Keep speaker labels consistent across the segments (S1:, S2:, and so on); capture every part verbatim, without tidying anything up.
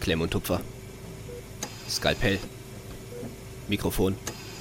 S1: Klemm und Tupfer. Skalpell. Mikrofon.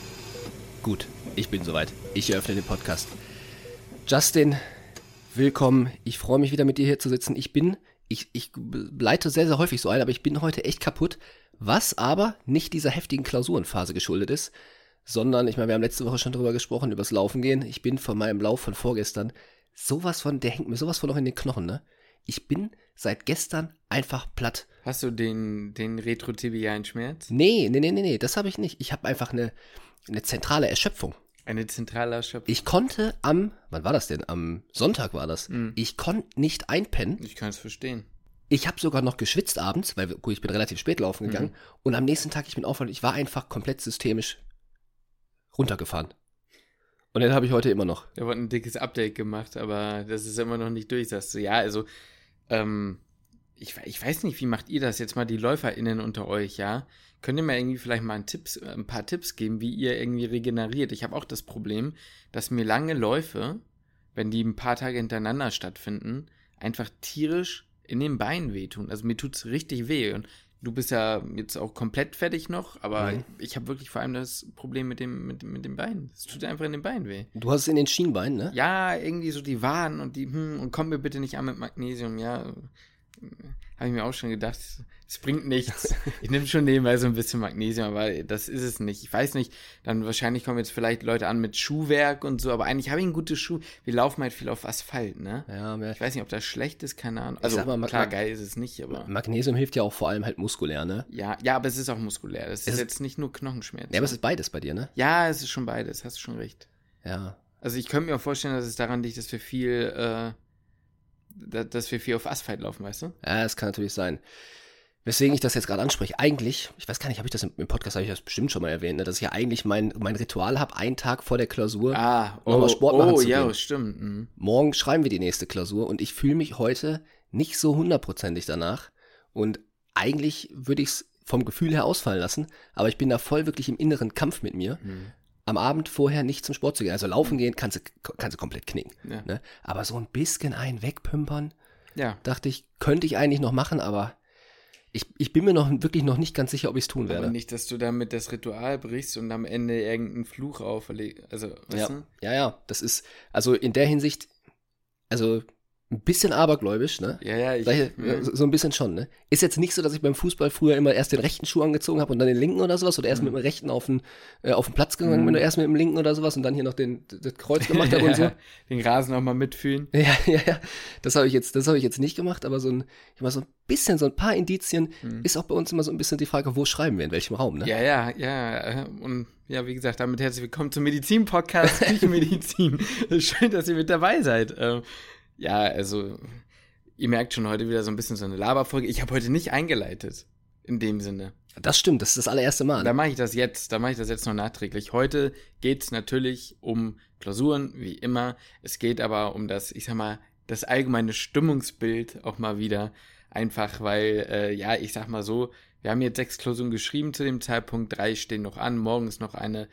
S1: Gut, ich bin soweit. Ich eröffne den Podcast. Justin, willkommen. Ich freue mich wieder mit dir hier zu sitzen. Ich bin, ich, ich leite sehr, sehr häufig so ein, aber ich bin heute echt kaputt. Was aber nicht dieser heftigen Klausurenphase geschuldet ist, sondern, ich meine, wir haben letzte Woche schon drüber gesprochen, übers Laufen gehen. Ich bin von meinem Lauf von vorgestern sowas von, der hängt mir sowas von noch in den Knochen, ne? Ich bin seit gestern einfach platt.
S2: Hast du den, den retrotibialen Schmerz?
S1: Nee, nee, nee, nee, nee, das habe ich nicht. Ich habe einfach eine, eine zentrale Erschöpfung.
S2: Eine zentrale Erschöpfung?
S1: Ich konnte am, wann war das denn? Am Sonntag war das. Mhm. Ich konnte nicht einpennen.
S2: Ich kann es verstehen.
S1: Ich habe sogar noch geschwitzt abends, weil gut, ich bin relativ spät laufen gegangen. Mhm. Und am nächsten Tag, ich bin aufgewacht, ich war einfach komplett systemisch runtergefahren. Und den habe ich heute immer noch.
S2: Da wurde ein dickes Update gemacht, aber das ist immer noch nicht durch, sagst du. Ja, also, ähm, ich, ich weiß nicht, wie macht ihr das jetzt mal, die LäuferInnen unter euch, ja? Könnt ihr mir irgendwie vielleicht mal ein, Tipps, ein paar Tipps geben, wie ihr irgendwie regeneriert? Ich habe auch das Problem, dass mir lange Läufe, wenn die ein paar Tage hintereinander stattfinden, einfach tierisch in den Beinen wehtun. Also mir tut's richtig weh. Und du bist ja jetzt auch komplett fertig noch, aber mhm. ich, ich habe wirklich vor allem das Problem mit dem, mit, mit dem Bein. Es tut einfach in den Beinen weh.
S1: Du hast es in den Schienbeinen, ne?
S2: Ja, irgendwie so die Waden und die, hm, und komm mir bitte nicht an mit Magnesium, ja. Habe ich mir auch schon gedacht, es bringt nichts. Ich nehme schon nebenbei so ein bisschen Magnesium, aber das ist es nicht. Ich weiß nicht, dann wahrscheinlich kommen jetzt vielleicht Leute an mit Schuhwerk und so, aber eigentlich habe ich ein gutes Schuh. Wir laufen halt viel auf Asphalt, ne? Ja, ich weiß nicht, ob das schlecht ist, keine Ahnung. Also mal, klar, Mag- geil ist es nicht, aber...
S1: Magnesium hilft ja auch vor allem halt muskulär, ne?
S2: Ja, ja, aber es ist auch muskulär. Das ist, ist jetzt nicht nur Knochenschmerz.
S1: Ja, aber es ist beides bei dir, ne?
S2: Ja, es ist schon beides, hast du schon recht.
S1: Ja.
S2: Also ich könnte mir auch vorstellen, dass es daran liegt, dass wir viel... Äh, dass wir viel auf Asphalt laufen, weißt du?
S1: Ja, das kann natürlich sein. Weswegen ich das jetzt gerade anspreche, eigentlich, ich weiß gar nicht, habe ich das im, im Podcast, habe ich das bestimmt schon mal erwähnt, ne, dass ich ja eigentlich mein, mein Ritual habe, einen Tag vor der Klausur
S2: ah, oh,
S1: nochmal Sport machen
S2: oh,
S1: zu
S2: ja,
S1: gehen.
S2: Stimmt. Mhm.
S1: Morgen schreiben wir die nächste Klausur und ich fühle mich heute nicht so hundertprozentig danach und eigentlich würde ich es vom Gefühl her ausfallen lassen, aber ich bin da voll wirklich im inneren Kampf mit mir. Mhm. Am Abend vorher nicht zum Sport zu gehen. Also laufen gehen kannst du, kannst du komplett knicken. Ja. Ne? Aber so ein bisschen einen wegpümpern, ja. dachte ich, könnte ich eigentlich noch machen, aber ich, ich bin mir noch wirklich noch nicht ganz sicher, ob ich es tun werde.
S2: Aber nicht, dass du damit das Ritual brichst und am Ende irgendeinen Fluch auferlegst. Also, weißt
S1: ja. du? Ja, ja, das ist, also in der Hinsicht, also ein bisschen abergläubisch, ne?
S2: Ja, ja. Ich,
S1: ich, so ein bisschen schon, ne? Ist jetzt nicht so, dass ich beim Fußball früher immer erst den rechten Schuh angezogen habe und dann den linken oder sowas oder erst mhm. mit dem rechten auf den, äh, auf den Platz gegangen mhm. bin, erst mit dem linken oder sowas und dann hier noch den, das Kreuz gemacht habe und so.
S2: Den Rasen auch mal mitfühlen.
S1: Ja, ja, ja. Das habe ich jetzt, das habe ich jetzt nicht gemacht, aber so ein, ich mal so ein bisschen, so ein paar Indizien mhm. ist auch bei uns immer so ein bisschen die Frage, wo schreiben wir, in welchem Raum, ne?
S2: Ja, ja, ja. Und ja, wie gesagt, damit herzlich willkommen zum Medizin-Podcast, Küchenmedizin. Schön, dass ihr mit dabei seid. Ähm, ja, also ihr merkt schon heute wieder so ein bisschen so eine Laberfolge. Ich habe heute nicht eingeleitet, in dem Sinne.
S1: Das stimmt, das ist das allererste Mal.
S2: Da mache ich das jetzt, da mache ich das jetzt noch nachträglich. Heute geht's natürlich um Klausuren, wie immer. Es geht aber um das, ich sag mal, das allgemeine Stimmungsbild auch mal wieder. Einfach, weil, äh, ja, ich sag mal so, wir haben jetzt sechs Klausuren geschrieben zu dem Zeitpunkt, drei stehen noch an, morgen ist noch eine.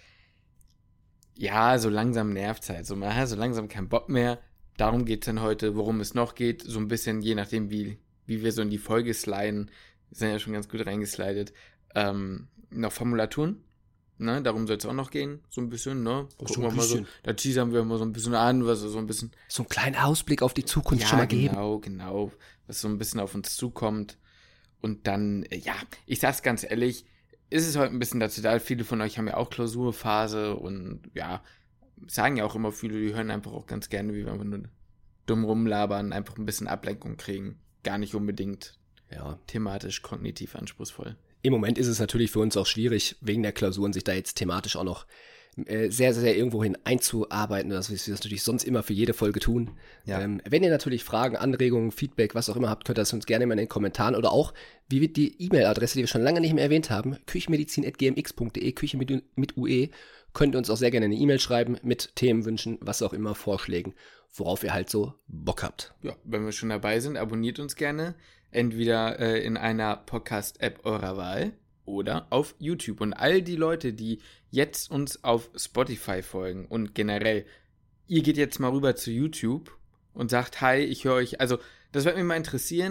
S2: Ja, so langsam nervt's halt, so, man hat so langsam keinen Bock mehr. Darum geht's dann heute, worum es noch geht, so ein bisschen, je nachdem, wie, wie wir so in die Folge sliden, wir sind ja schon ganz gut reingeslidet, ähm, noch Formulaturen, ne, darum soll es auch noch gehen, so ein bisschen, ne, gucken wir mal so, da teasern wir mal so ein bisschen an, was so ein bisschen.
S1: So einen kleinen Ausblick auf die Zukunft ja, schon mal geben.
S2: genau, genau, was so ein bisschen auf uns zukommt und dann, ja, ich sag's ganz ehrlich, ist es heute ein bisschen dazu da, viele von euch haben ja auch Klausurphase und ja, sagen ja auch immer viele, die hören einfach auch ganz gerne, wie wir einfach nur dumm rumlabern, einfach ein bisschen Ablenkung kriegen. Gar nicht unbedingt ja. thematisch, kognitiv anspruchsvoll.
S1: Im Moment ist es natürlich für uns auch schwierig, wegen der Klausuren sich da jetzt thematisch auch noch äh, sehr, sehr, sehr irgendwohin einzuarbeiten, dass wir das natürlich sonst immer für jede Folge tun. Ja. Ähm, wenn ihr natürlich Fragen, Anregungen, Feedback, was auch immer habt, könnt ihr das uns gerne mal in den Kommentaren oder auch, wie wird die E-Mail-Adresse, die wir schon lange nicht mehr erwähnt haben, küchenmedizin at g m x punkt d e, Küche mit, mit U E, könnt ihr uns auch sehr gerne eine E-Mail schreiben mit Themenwünschen, was auch immer, Vorschlägen, worauf ihr halt so Bock habt.
S2: Ja, wenn wir schon dabei sind, abonniert uns gerne, entweder äh, in einer Podcast-App eurer Wahl oder auf YouTube. Und all die Leute, die jetzt uns auf Spotify folgen und generell, ihr geht jetzt mal rüber zu YouTube und sagt, hi, ich höre euch, also das würde mich mal interessieren,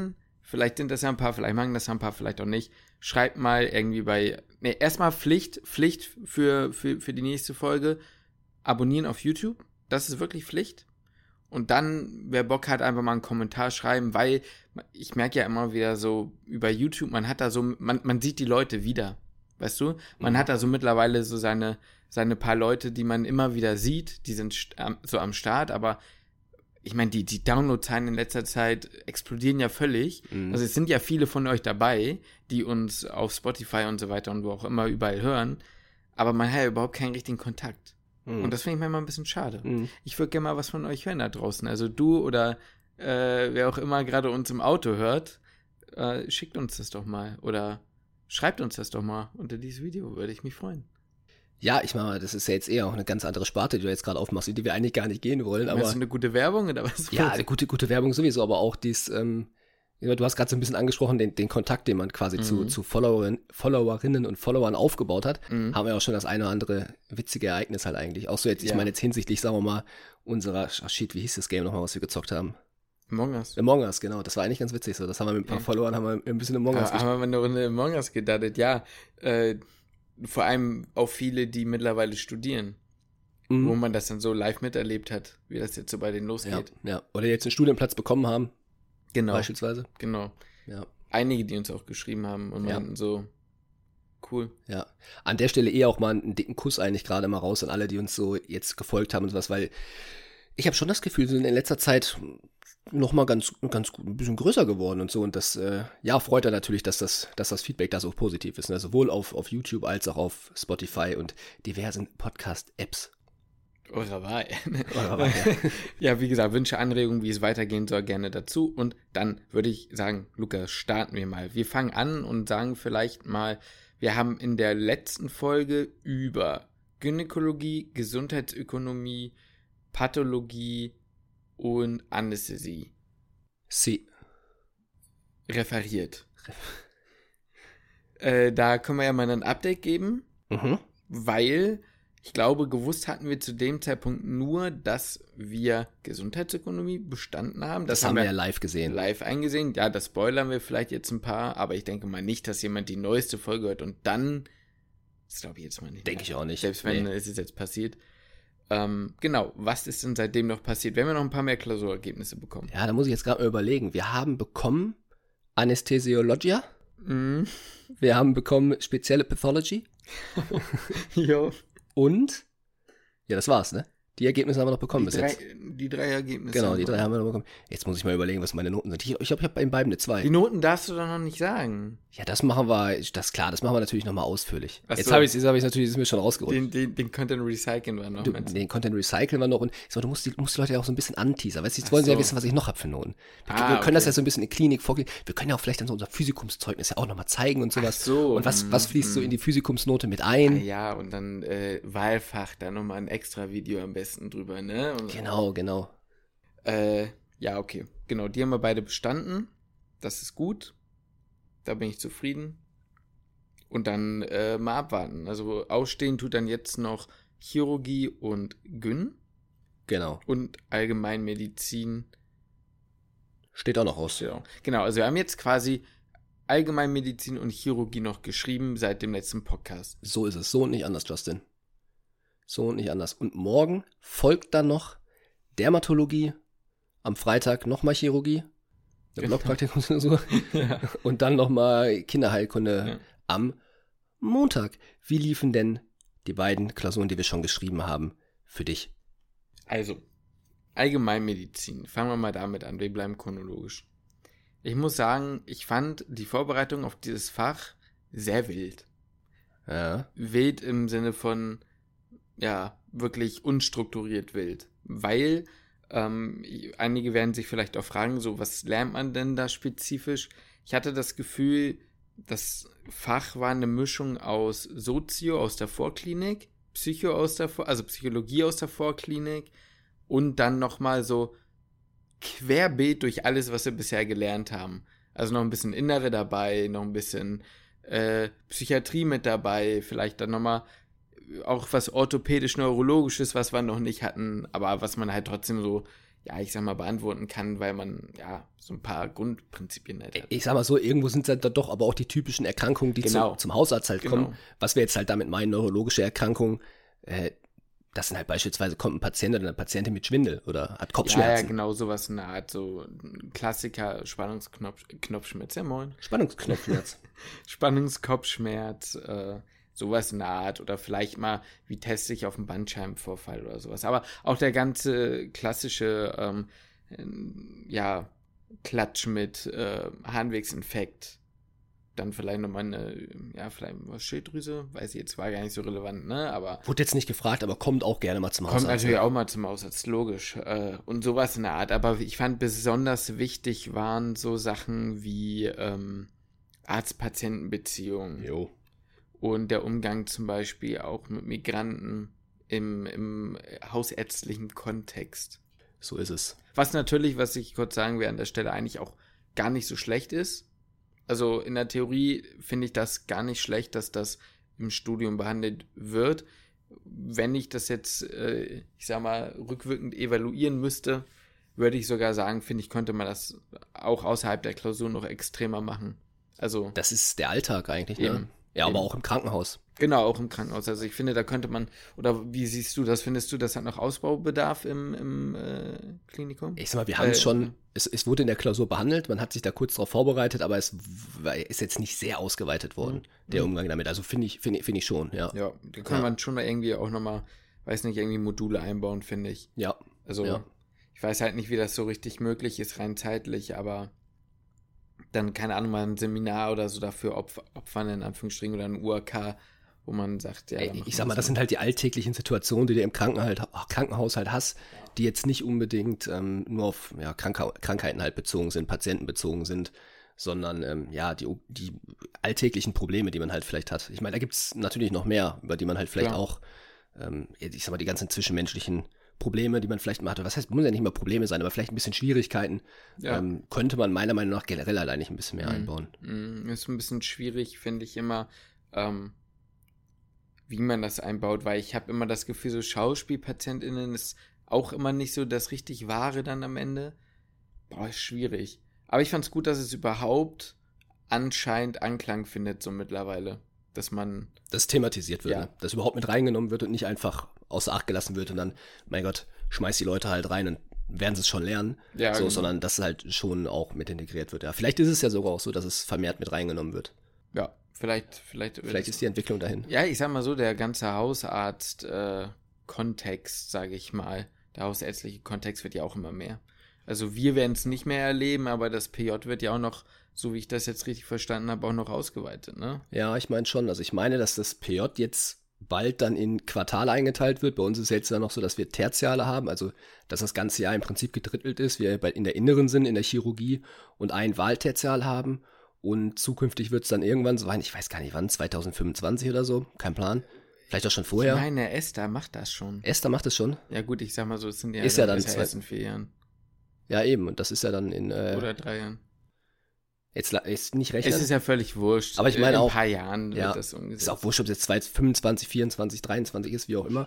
S2: Vielleicht sind das ja ein paar, vielleicht machen das ja ein paar, vielleicht auch nicht. Schreibt mal irgendwie bei, ne, erstmal Pflicht, Pflicht für, für, für die nächste Folge. Abonnieren auf YouTube, das ist wirklich Pflicht. Und dann, wer Bock hat, einfach mal einen Kommentar schreiben, weil ich merke ja immer wieder so über YouTube, man hat da so, man, man sieht die Leute wieder, weißt du? Man mhm. hat da so mittlerweile so seine, seine paar Leute, die man immer wieder sieht, die sind st- so am Start, aber ich meine, die, die Downloadzahlen in letzter Zeit explodieren ja völlig. Mhm. Also es sind ja viele von euch dabei, die uns auf Spotify und so weiter und wo auch immer überall hören, aber man hat ja überhaupt keinen richtigen Kontakt. Mhm. Und das finde ich manchmal ein bisschen schade. Mhm. Ich würde gerne mal was von euch hören da draußen. Also du oder äh, wer auch immer gerade uns im Auto hört, äh, schickt uns das doch mal. Oder schreibt uns das doch mal unter dieses Video. Würde ich mich freuen.
S1: Ja, ich meine, das ist ja jetzt eher auch eine ganz andere Sparte, die du jetzt gerade aufmachst, in die wir eigentlich gar nicht gehen wollen. Aber
S2: meinst du eine gute Werbung oder was?
S1: Ja, eine gute, gute Werbung sowieso, aber auch dies, ähm, du hast gerade so ein bisschen angesprochen, den, den Kontakt, den man quasi mhm. zu, zu Followerin, Followerinnen und Followern aufgebaut hat, mhm. haben wir auch schon das eine oder andere witzige Ereignis halt eigentlich. Auch so jetzt, ich ja. meine jetzt hinsichtlich, sagen wir mal, unserer, ach shit, wie hieß das Game nochmal, was wir gezockt haben?
S2: Among Us.
S1: Among Us, genau. Das war eigentlich ganz witzig so. Das haben wir mit ein paar ja. Followern, haben wir ein bisschen Among Us
S2: gespielt. Haben wir eine Runde Among Us gedatet, ja. Äh, vor allem auch viele, die mittlerweile studieren. Mhm. Wo man das dann so live miterlebt hat, wie das jetzt so bei denen losgeht.
S1: Ja, ja. Oder jetzt einen Studienplatz bekommen haben.
S2: Genau.
S1: Beispielsweise.
S2: Genau.
S1: Ja.
S2: Einige, die uns auch geschrieben haben und
S1: ja.
S2: meinten so, cool.
S1: Ja. An der Stelle eher auch mal einen dicken Kuss eigentlich gerade mal raus an alle, die uns so jetzt gefolgt haben und sowas, weil ich habe schon das Gefühl, sie sind in letzter Zeit nochmal ganz, ganz gut, ein bisschen größer geworden und so. Und das, äh, ja, freut er natürlich, dass das, dass das Feedback da so positiv ist. Ne? Sowohl auf, auf YouTube als auch auf Spotify und diversen Podcast-Apps.
S2: Eurer Wahl. Eurer Wahl, ja. Ja, wie gesagt, Wünsche, Anregungen, wie es weitergehen soll, gerne dazu. Und dann würde ich sagen, Lukas, starten wir mal. Wir fangen an und sagen vielleicht mal, wir haben in der letzten Folge über Gynäkologie, Gesundheitsökonomie, Pathologie und Anästhesie
S1: Sie.
S2: referiert. äh, da können wir ja mal ein Update geben,
S1: mhm.
S2: weil ich glaube, gewusst hatten wir zu dem Zeitpunkt nur, dass wir Gesundheitsökonomie bestanden haben.
S1: Das, das haben wir ja live gesehen.
S2: Live eingesehen. Ja, das spoilern wir vielleicht jetzt ein paar, aber ich denke mal nicht, dass jemand die neueste Folge hört und dann, das glaube ich jetzt mal nicht.
S1: Denke ich auch nicht.
S2: Selbst wenn nee. es jetzt passiert. Ähm, genau, was ist denn seitdem noch passiert? Wenn wir noch ein paar mehr Klausurergebnisse bekommen.
S1: Ja, da muss ich jetzt gerade mal überlegen. Wir haben bekommen Anästhesiologia.
S2: Mhm.
S1: Wir haben bekommen spezielle Pathology.
S2: Jo.
S1: Und, ja, das war's, ne? Die Ergebnisse haben wir noch bekommen
S2: die
S1: bis
S2: drei,
S1: jetzt.
S2: Die drei Ergebnisse.
S1: Genau, die drei haben wir noch bekommen. Jetzt muss ich mal überlegen, was meine Noten sind. Ich glaube, ich habe hab in beiden eine zwei.
S2: Die Noten darfst du doch noch nicht sagen.
S1: Ja, das machen wir, das klar, das machen wir natürlich nochmal ausführlich.
S2: Ach
S1: jetzt
S2: so.
S1: habe ich es hab natürlich, ist mir schon rausgerutscht.
S2: Den, den, den Content recyceln wir noch.
S1: Du, den Content recyceln wir noch und so, du musst die, musst die Leute ja auch so ein bisschen anteasern. Weißt du, jetzt wollen so. sie ja wissen, was ich noch habe für Noten. Wir,
S2: ah,
S1: wir können
S2: okay.
S1: das ja so ein bisschen in Klinik vorgehen. Wir können ja auch vielleicht dann so unser Physikumszeugnis ja auch nochmal zeigen und sowas.
S2: Ach so.
S1: Und was, was fließt mm. so in die Physikumsnote mit ein?
S2: Ja, und dann äh, Wahlfach, da nochmal ein extra Video am besten drüber, ne? Und,
S1: genau, genau.
S2: Äh, ja, okay. Genau, die haben wir beide bestanden. Das ist gut. Da bin ich zufrieden. Und dann äh, mal abwarten. Also ausstehen tut dann jetzt noch Chirurgie und Gyn.
S1: Genau.
S2: Und Allgemeinmedizin.
S1: Steht auch noch aus.
S2: Ja. Genau, also wir haben jetzt quasi Allgemeinmedizin und Chirurgie noch geschrieben seit dem letzten Podcast.
S1: So ist es. So und nicht anders, Justin. So und nicht anders. Und morgen folgt dann noch Dermatologie. Am Freitag nochmal Chirurgie. Eine Blockpraktikumsklausur. Ja. Und dann nochmal Kinderheilkunde ja. am Montag. Wie liefen denn die beiden Klausuren, die wir schon geschrieben haben, für dich?
S2: Also, Allgemeinmedizin. Fangen wir mal damit an. Wir bleiben chronologisch. Ich muss sagen, ich fand die Vorbereitung auf dieses Fach sehr wild.
S1: Ja.
S2: Wild im Sinne von, ja, wirklich unstrukturiert wild. Weil ähm, einige werden sich vielleicht auch fragen, so, was lernt man denn da spezifisch? Ich hatte das Gefühl, das Fach war eine Mischung aus Sozio aus der Vorklinik, Psycho aus der Vor- also Psychologie aus der Vorklinik und dann nochmal so querbeet durch alles, was wir bisher gelernt haben. Also noch ein bisschen Innere dabei, noch ein bisschen äh, Psychiatrie mit dabei, vielleicht dann nochmal auch was orthopädisch-neurologisches, was wir noch nicht hatten, aber was man halt trotzdem so ja, ich sag mal, beantworten kann, weil man, ja, so ein paar Grundprinzipien halt hat.
S1: Ich sag mal so, irgendwo sind es dann doch aber auch die typischen Erkrankungen, die
S2: Genau.
S1: zu, zum Hausarzt halt
S2: Genau.
S1: kommen. Was wir jetzt halt damit meinen, neurologische Erkrankungen, äh, das sind halt beispielsweise, kommt ein Patient oder eine Patientin mit Schwindel oder hat Kopfschmerzen.
S2: Ja, ja, genau, sowas in der Art, so ein Klassiker, Spannungsknopfschmerz, ja moin.
S1: Spannungsknopfschmerz.
S2: Spannungskopfschmerz, äh, sowas in der Art oder vielleicht mal, wie teste ich auf einen Bandscheibenvorfall oder sowas. Aber auch der ganze klassische, ähm, ja, Klatsch mit äh, Harnwegsinfekt, dann vielleicht nochmal eine, ja, vielleicht was Schilddrüse, weiß ich jetzt, war gar nicht so relevant, ne, aber
S1: Wurde jetzt nicht gefragt, aber kommt auch gerne mal zum Hausarzt.
S2: kommt natürlich auch mal zum Hausarzt, logisch, äh, und sowas in der Art, aber ich fand besonders wichtig waren so Sachen wie ähm, Arzt-Patienten-Beziehungen
S1: Jo.
S2: und der Umgang zum Beispiel auch mit Migranten im, im hausärztlichen Kontext.
S1: So ist es.
S2: Was natürlich, was ich kurz sagen will an der Stelle, eigentlich auch gar nicht so schlecht ist. Also in der Theorie finde ich das gar nicht schlecht, dass das im Studium behandelt wird. Wenn ich das jetzt, äh, ich sag mal, rückwirkend evaluieren müsste, würde ich sogar sagen, finde ich, könnte man das auch außerhalb der Klausur noch extremer machen. Also
S1: Das ist der Alltag eigentlich, ne?
S2: Eben.
S1: Ja, aber
S2: Eben.
S1: auch im Krankenhaus.
S2: genau, auch im Krankenhaus. Also ich finde, da könnte man, oder wie siehst du das? Findest du, das hat noch Ausbaubedarf im, im äh, Klinikum?
S1: Ich sag mal, wir haben es
S2: Äh,
S1: schon, es, es wurde in der Klausur behandelt, man hat sich da kurz drauf vorbereitet, aber es w- ist jetzt nicht sehr ausgeweitet worden, der Umgang damit. Also finde ich, finde ich, finde ich schon, ja.
S2: Ja, da kann
S1: Ja.
S2: man schon mal irgendwie auch nochmal, weiß nicht, irgendwie Module einbauen, finde ich.
S1: Ja.
S2: Also,
S1: Ja.
S2: ich weiß halt nicht, wie das so richtig möglich ist, rein zeitlich, aber dann, keine Ahnung, mal ein Seminar oder so dafür opf opfern, in Anführungsstrichen, oder ein U A K, wo man sagt, ja,
S1: Ey,
S2: dann machen
S1: ich sag
S2: wir
S1: mal, das
S2: so.
S1: sind halt die alltäglichen Situationen, die du im Krankenhalt, Krankenhaus halt hast, die jetzt nicht unbedingt ähm, nur auf ja, Krank Krankheiten halt bezogen sind, Patienten bezogen sind, sondern ähm, ja, die, die alltäglichen Probleme, die man halt vielleicht hat. Ich meine, da gibt's natürlich noch mehr, über die man halt vielleicht
S2: Klar.
S1: auch, ähm, ich sag mal, die ganzen zwischenmenschlichen Probleme, die man vielleicht mal hatte. Was heißt, muss ja nicht mal Probleme sein, aber vielleicht ein bisschen Schwierigkeiten,
S2: Ja.
S1: ähm, könnte man meiner Meinung nach generell halt eigentlich ein bisschen mehr
S2: Mhm.
S1: einbauen.
S2: Mm, Ist ein bisschen schwierig, finde ich immer, ähm, wie man das einbaut, weil ich habe immer das Gefühl, so SchauspielpatientInnen ist auch immer nicht so das richtig Wahre dann am Ende. Boah, ist schwierig. Aber ich fand's gut, dass es überhaupt anscheinend Anklang findet, so mittlerweile. Dass man,
S1: Das thematisiert wird,
S2: Ja.
S1: ne? Dass überhaupt mit reingenommen wird und nicht einfach außer Acht gelassen wird und dann, mein Gott, schmeiß die Leute halt rein und werden sie es schon lernen,
S2: ja,
S1: so,
S2: genau.
S1: sondern dass es halt schon auch mit integriert wird. Ja, vielleicht ist es ja sogar auch so, dass es vermehrt mit reingenommen wird.
S2: ja, vielleicht, vielleicht,
S1: Vielleicht ist die Entwicklung dahin.
S2: ja, ich sag mal so, der ganze Hausarzt-Kontext, sage ich mal, der hausärztliche Kontext wird ja auch immer mehr. Also wir werden es nicht mehr erleben, aber das P J wird ja auch noch, so wie ich das jetzt richtig verstanden habe, auch noch ausgeweitet, ne?
S1: Ja, ich meine schon. Also ich meine, dass das P J jetzt bald dann in Quartale eingeteilt wird. Bei uns ist es jetzt dann noch so, dass wir Tertiale haben, also dass das ganze Jahr im Prinzip gedrittelt ist. Wir bei- in der Inneren sind, in der Chirurgie und ein Wahltertial haben. Und zukünftig wird es dann irgendwann so, ich weiß gar nicht wann, zwanzig fünfundzwanzig oder so, kein Plan. Vielleicht auch schon vorher.
S2: Ich meine, Esther macht das schon.
S1: Esther macht es schon.
S2: Ja gut, ich sag mal so, es sind ja,
S1: Ist ja dann
S2: erst
S1: zwei-
S2: in vier Jahren
S1: Ja, eben. Und das ist ja dann in, äh,
S2: oder drei Jahren.
S1: jetzt, la- jetzt nicht rechnen.
S2: Es ist ja völlig wurscht.
S1: Aber ich meine
S2: in
S1: auch-
S2: ein paar Jahren
S1: ja,
S2: wird das umgesetzt.
S1: ist auch wurscht, ob es jetzt zwei- fünfundzwanzig, vierundzwanzig, dreiundzwanzig ist, wie auch immer.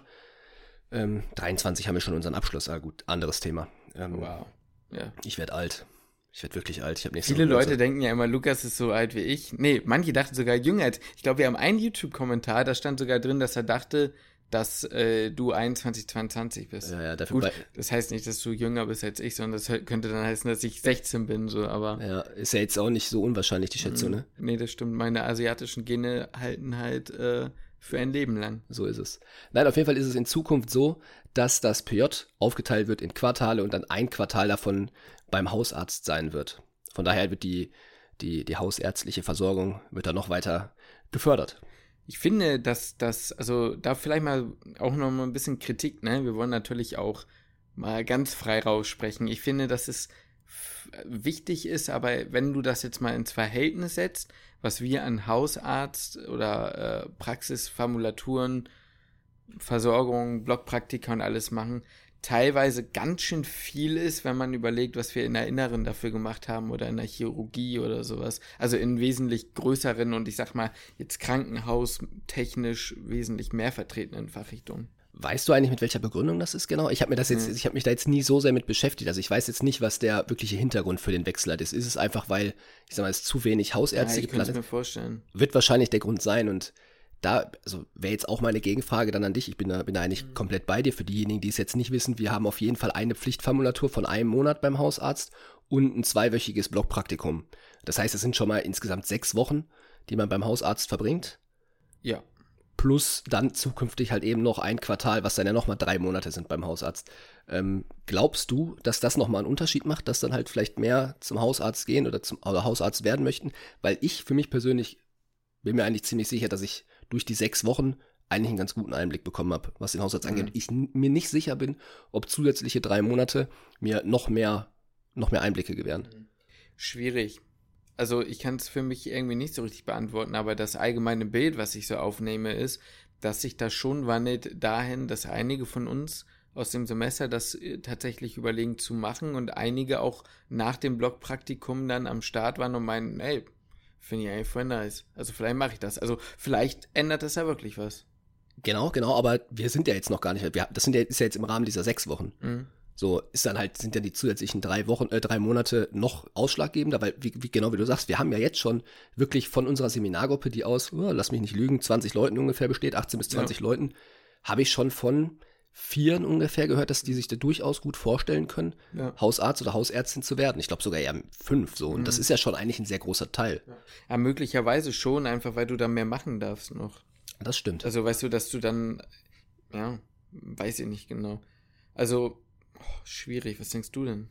S1: Ähm, dreiundzwanzig haben wir schon unseren Abschluss. Ah, gut, anderes Thema. Ähm,
S2: Wow. Ja.
S1: Ich werde alt. Ich werde wirklich alt. Ich habe nicht
S2: Viele
S1: so
S2: Leute denken ja immer, Lukas ist so alt wie ich. Nee, manche dachten sogar jünger als. Ich glaube, wir haben einen YouTube-Kommentar, da stand sogar drin, dass er dachte, dass äh, du einundzwanzig, zweiundzwanzig bist.
S1: Ja, ja, dafür
S2: Gut,
S1: bei,
S2: das heißt nicht, dass du jünger bist als ich, sondern das könnte dann heißen, dass ich sechzehn bin, so, aber.
S1: ja, ist ja jetzt auch nicht so unwahrscheinlich, die Schätzung, ne?
S2: Nee, das stimmt. Meine asiatischen Gene halten halt äh, für ein Leben lang.
S1: So ist es. Nein, auf jeden Fall ist es in Zukunft so, dass das P J aufgeteilt wird in Quartale und dann ein Quartal davon beim Hausarzt sein wird. Von daher wird die, die, die hausärztliche Versorgung wird dann noch weiter gefördert.
S2: Ich finde, dass das, also da vielleicht mal auch noch mal ein bisschen Kritik, ne? Wir wollen natürlich auch mal ganz frei raussprechen. Ich finde, dass es f- wichtig ist, aber wenn du das jetzt mal ins Verhältnis setzt, was wir an Hausarzt oder äh, Praxisformulaturen, Versorgung, Blockpraktika und alles machen, teilweise ganz schön viel ist, wenn man überlegt, was wir in der Inneren dafür gemacht haben oder in der Chirurgie oder sowas. Also in wesentlich größeren und ich sag mal jetzt krankenhaustechnisch wesentlich mehr vertretenen Fachrichtungen.
S1: Weißt du eigentlich, mit welcher Begründung das ist genau? Ich habe mir das jetzt,
S2: Mhm.
S1: ich habe mich da jetzt nie so sehr mit beschäftigt. Also ich weiß jetzt nicht, was der wirkliche Hintergrund für den Wechsel hat. Ist es einfach, weil, ich sag mal, es zu wenig
S2: Ja,
S1: Hausärzte
S2: ich
S1: gibt?
S2: könnte es mir vorstellen.
S1: Wird wahrscheinlich der Grund sein. Und da, also wäre jetzt auch meine Gegenfrage dann an dich. Ich bin da, bin da eigentlich
S2: Mhm.
S1: komplett bei dir. Für diejenigen, die es jetzt nicht wissen, wir haben auf jeden Fall eine Pflichtformulatur von einem Monat beim Hausarzt und ein zweiwöchiges Blockpraktikum. Das heißt, es sind schon mal insgesamt sechs Wochen, die man beim Hausarzt verbringt.
S2: Ja.
S1: Plus dann zukünftig halt eben noch ein Quartal, was dann ja nochmal drei Monate sind beim Hausarzt. Ähm, glaubst du, dass das nochmal einen Unterschied macht, dass dann halt vielleicht mehr zum Hausarzt gehen oder zum oder Hausarzt werden möchten? Weil ich für mich persönlich bin mir eigentlich ziemlich sicher, dass ich durch die sechs Wochen eigentlich einen ganz guten Einblick bekommen habe, was den Hausarzt
S2: Mhm.
S1: angeht. Ich n- mir nicht sicher bin, ob zusätzliche drei Monate mir noch mehr, noch mehr Einblicke gewähren.
S2: Schwierig. Also ich kann es für mich irgendwie nicht so richtig beantworten, aber das allgemeine Bild, was ich so aufnehme, ist, dass sich das schon wandelt dahin, dass einige von uns aus dem Semester das äh, tatsächlich überlegen zu machen und einige auch nach dem Blockpraktikum dann am Start waren und meinen, ey, finde ich eigentlich voll nice. Also vielleicht mache ich das. Also vielleicht ändert das ja wirklich was.
S1: Genau, genau, aber wir sind ja jetzt noch gar nicht, wir, das sind ja, ist ja jetzt im Rahmen dieser sechs Wochen.
S2: Mhm.
S1: So ist dann halt, sind ja die zusätzlichen drei Wochen, äh, drei Monate noch ausschlaggebender, weil, wie, wie genau wie du sagst, wir haben ja jetzt schon wirklich von unserer Seminargruppe, die aus, oh, lass mich nicht lügen, zwanzig Leuten ungefähr besteht, achtzehn bis zwanzig
S2: Ja.
S1: Leuten, habe ich schon von vieren ungefähr gehört, dass die sich da durchaus gut vorstellen können,
S2: Ja.
S1: Hausarzt oder Hausärztin zu werden. Ich glaube sogar eher fünf so. Und
S2: Mhm.
S1: das ist ja schon eigentlich ein sehr großer Teil.
S2: Ja, möglicherweise schon, einfach weil du da mehr machen darfst noch.
S1: Das stimmt.
S2: Also weißt du, dass du dann, ja, weiß ich nicht genau. Also, oh, schwierig, was denkst du denn?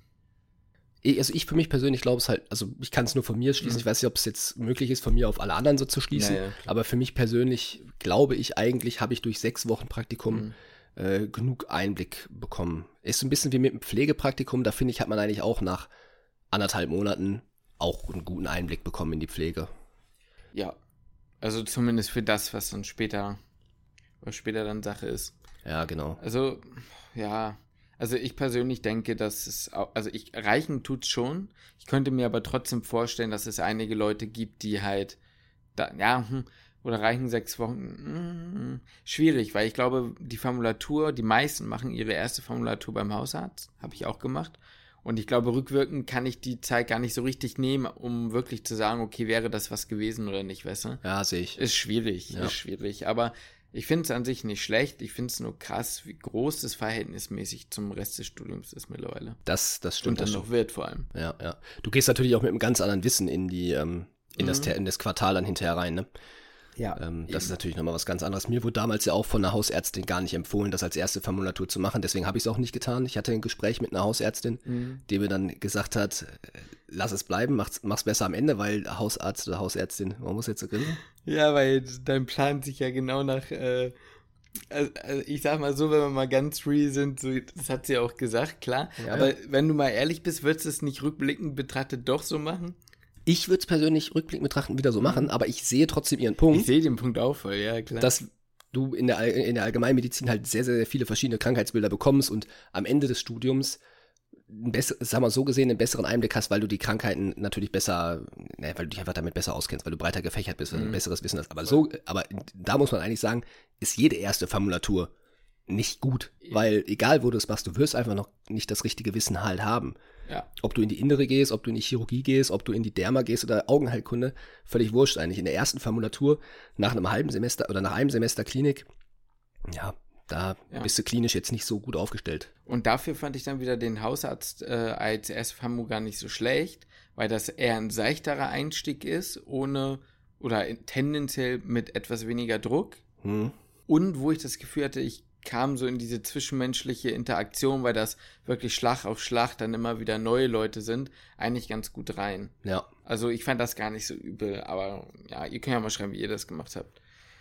S1: Ich- Also ich für mich persönlich glaube es halt, also ich kann es nur von mir schließen,
S2: Mhm.
S1: ich weiß nicht, ob es jetzt möglich ist, von mir auf alle anderen so zu schließen,
S2: Ja, ja, klar.
S1: aber für mich persönlich glaube ich eigentlich, habe ich durch sechs Wochen Praktikum
S2: Mhm.
S1: äh, genug Einblick bekommen. Ist so ein bisschen wie mit dem Pflegepraktikum, da finde ich, hat man eigentlich auch nach anderthalb Monaten auch einen guten Einblick bekommen in die Pflege.
S2: Ja, also zumindest für das, was dann später, was später dann Sache ist.
S1: Ja, genau.
S2: Also, ja, also ich persönlich denke, dass es, au- also ich, reichen tut's schon. Ich könnte mir aber trotzdem vorstellen, dass es einige Leute gibt, die halt, da, ja, hm, oder reichen sechs Wochen, hm, schwierig, weil ich glaube, die Formulatur, die meisten machen ihre erste Formulatur beim Hausarzt, habe ich auch gemacht. Und ich glaube, rückwirkend kann ich die Zeit gar nicht so richtig nehmen, um wirklich zu sagen, okay, wäre das was gewesen oder nicht, weißt du?
S1: Ja, sehe ich.
S2: Ist schwierig,
S1: Ja.
S2: ist schwierig. Aber ich finde es an sich nicht schlecht. Ich finde es nur krass, wie groß das verhältnismäßig zum Rest des Studiums ist mittlerweile.
S1: Das, das
S2: Und
S1: stimmt.
S2: dann
S1: Das
S2: noch
S1: stimmt.
S2: wird vor allem.
S1: Ja, ja. Du gehst natürlich auch mit einem ganz anderen Wissen in die, ähm, in, das,
S2: Mhm.
S1: Ter- in das Quartal dann hinterher rein, ne?
S2: Ja.
S1: Ähm, das ist natürlich nochmal was ganz anderes. Mir wurde damals ja auch von einer Hausärztin gar nicht empfohlen, das als erste Formulatur zu machen. Deswegen habe ich es auch nicht getan. Ich hatte ein Gespräch mit einer Hausärztin,
S2: Mhm.
S1: die mir dann gesagt hat, äh, lass es bleiben, mach's, mach's besser am Ende, weil Hausarzt oder Hausärztin, man muss jetzt so grinsen.
S2: Ja, weil dein Plan sich ja genau nach, äh, also, also ich sag mal so, wenn wir mal ganz real sind, so, das hat sie auch gesagt, klar.
S1: Ja,
S2: Aber
S1: ja.
S2: wenn du mal ehrlich bist, würdest du es nicht rückblickend betrachtet doch so machen?
S1: Ich würde es persönlich rückblickend betrachten wieder so machen, aber ich sehe trotzdem ihren Punkt,
S2: Ich sehe den Punkt auch voll, ja, klar.
S1: dass du in der, All- in der Allgemeinmedizin halt sehr, sehr viele verschiedene Krankheitsbilder bekommst und am Ende des Studiums ein besser, sagen wir so gesehen, einen besseren Einblick hast, weil du die Krankheiten natürlich besser, ne, weil du dich einfach damit besser auskennst, weil du breiter gefächert bist, weil du ein
S2: Mhm.
S1: besseres Wissen hast. Aber so, aber da muss man eigentlich sagen, ist jede erste Formulatur nicht gut, weil egal wo du es machst, du wirst einfach noch nicht das richtige Wissen halt haben.
S2: ja.
S1: Ob du in die Innere gehst, ob du in die Chirurgie gehst, ob du in die Derma gehst oder Augenheilkunde, völlig wurscht eigentlich. In der ersten Formulatur, nach einem halben Semester oder nach einem Semester Klinik, ja, da
S2: Ja.
S1: bist du klinisch jetzt nicht so gut aufgestellt.
S2: Und dafür fand ich dann wieder den Hausarzt äh, als erste Fammu gar nicht so schlecht, weil das eher ein seichterer Einstieg ist, ohne oder in, tendenziell mit etwas weniger Druck.
S1: Hm.
S2: Und wo ich das Gefühl hatte, ich kam so in diese zwischenmenschliche Interaktion, weil das wirklich Schlag auf Schlag dann immer wieder neue Leute sind, eigentlich ganz gut rein.
S1: Ja,
S2: Also ich fand das gar nicht so übel, aber ja, ihr könnt ja mal schreiben, wie ihr das gemacht habt.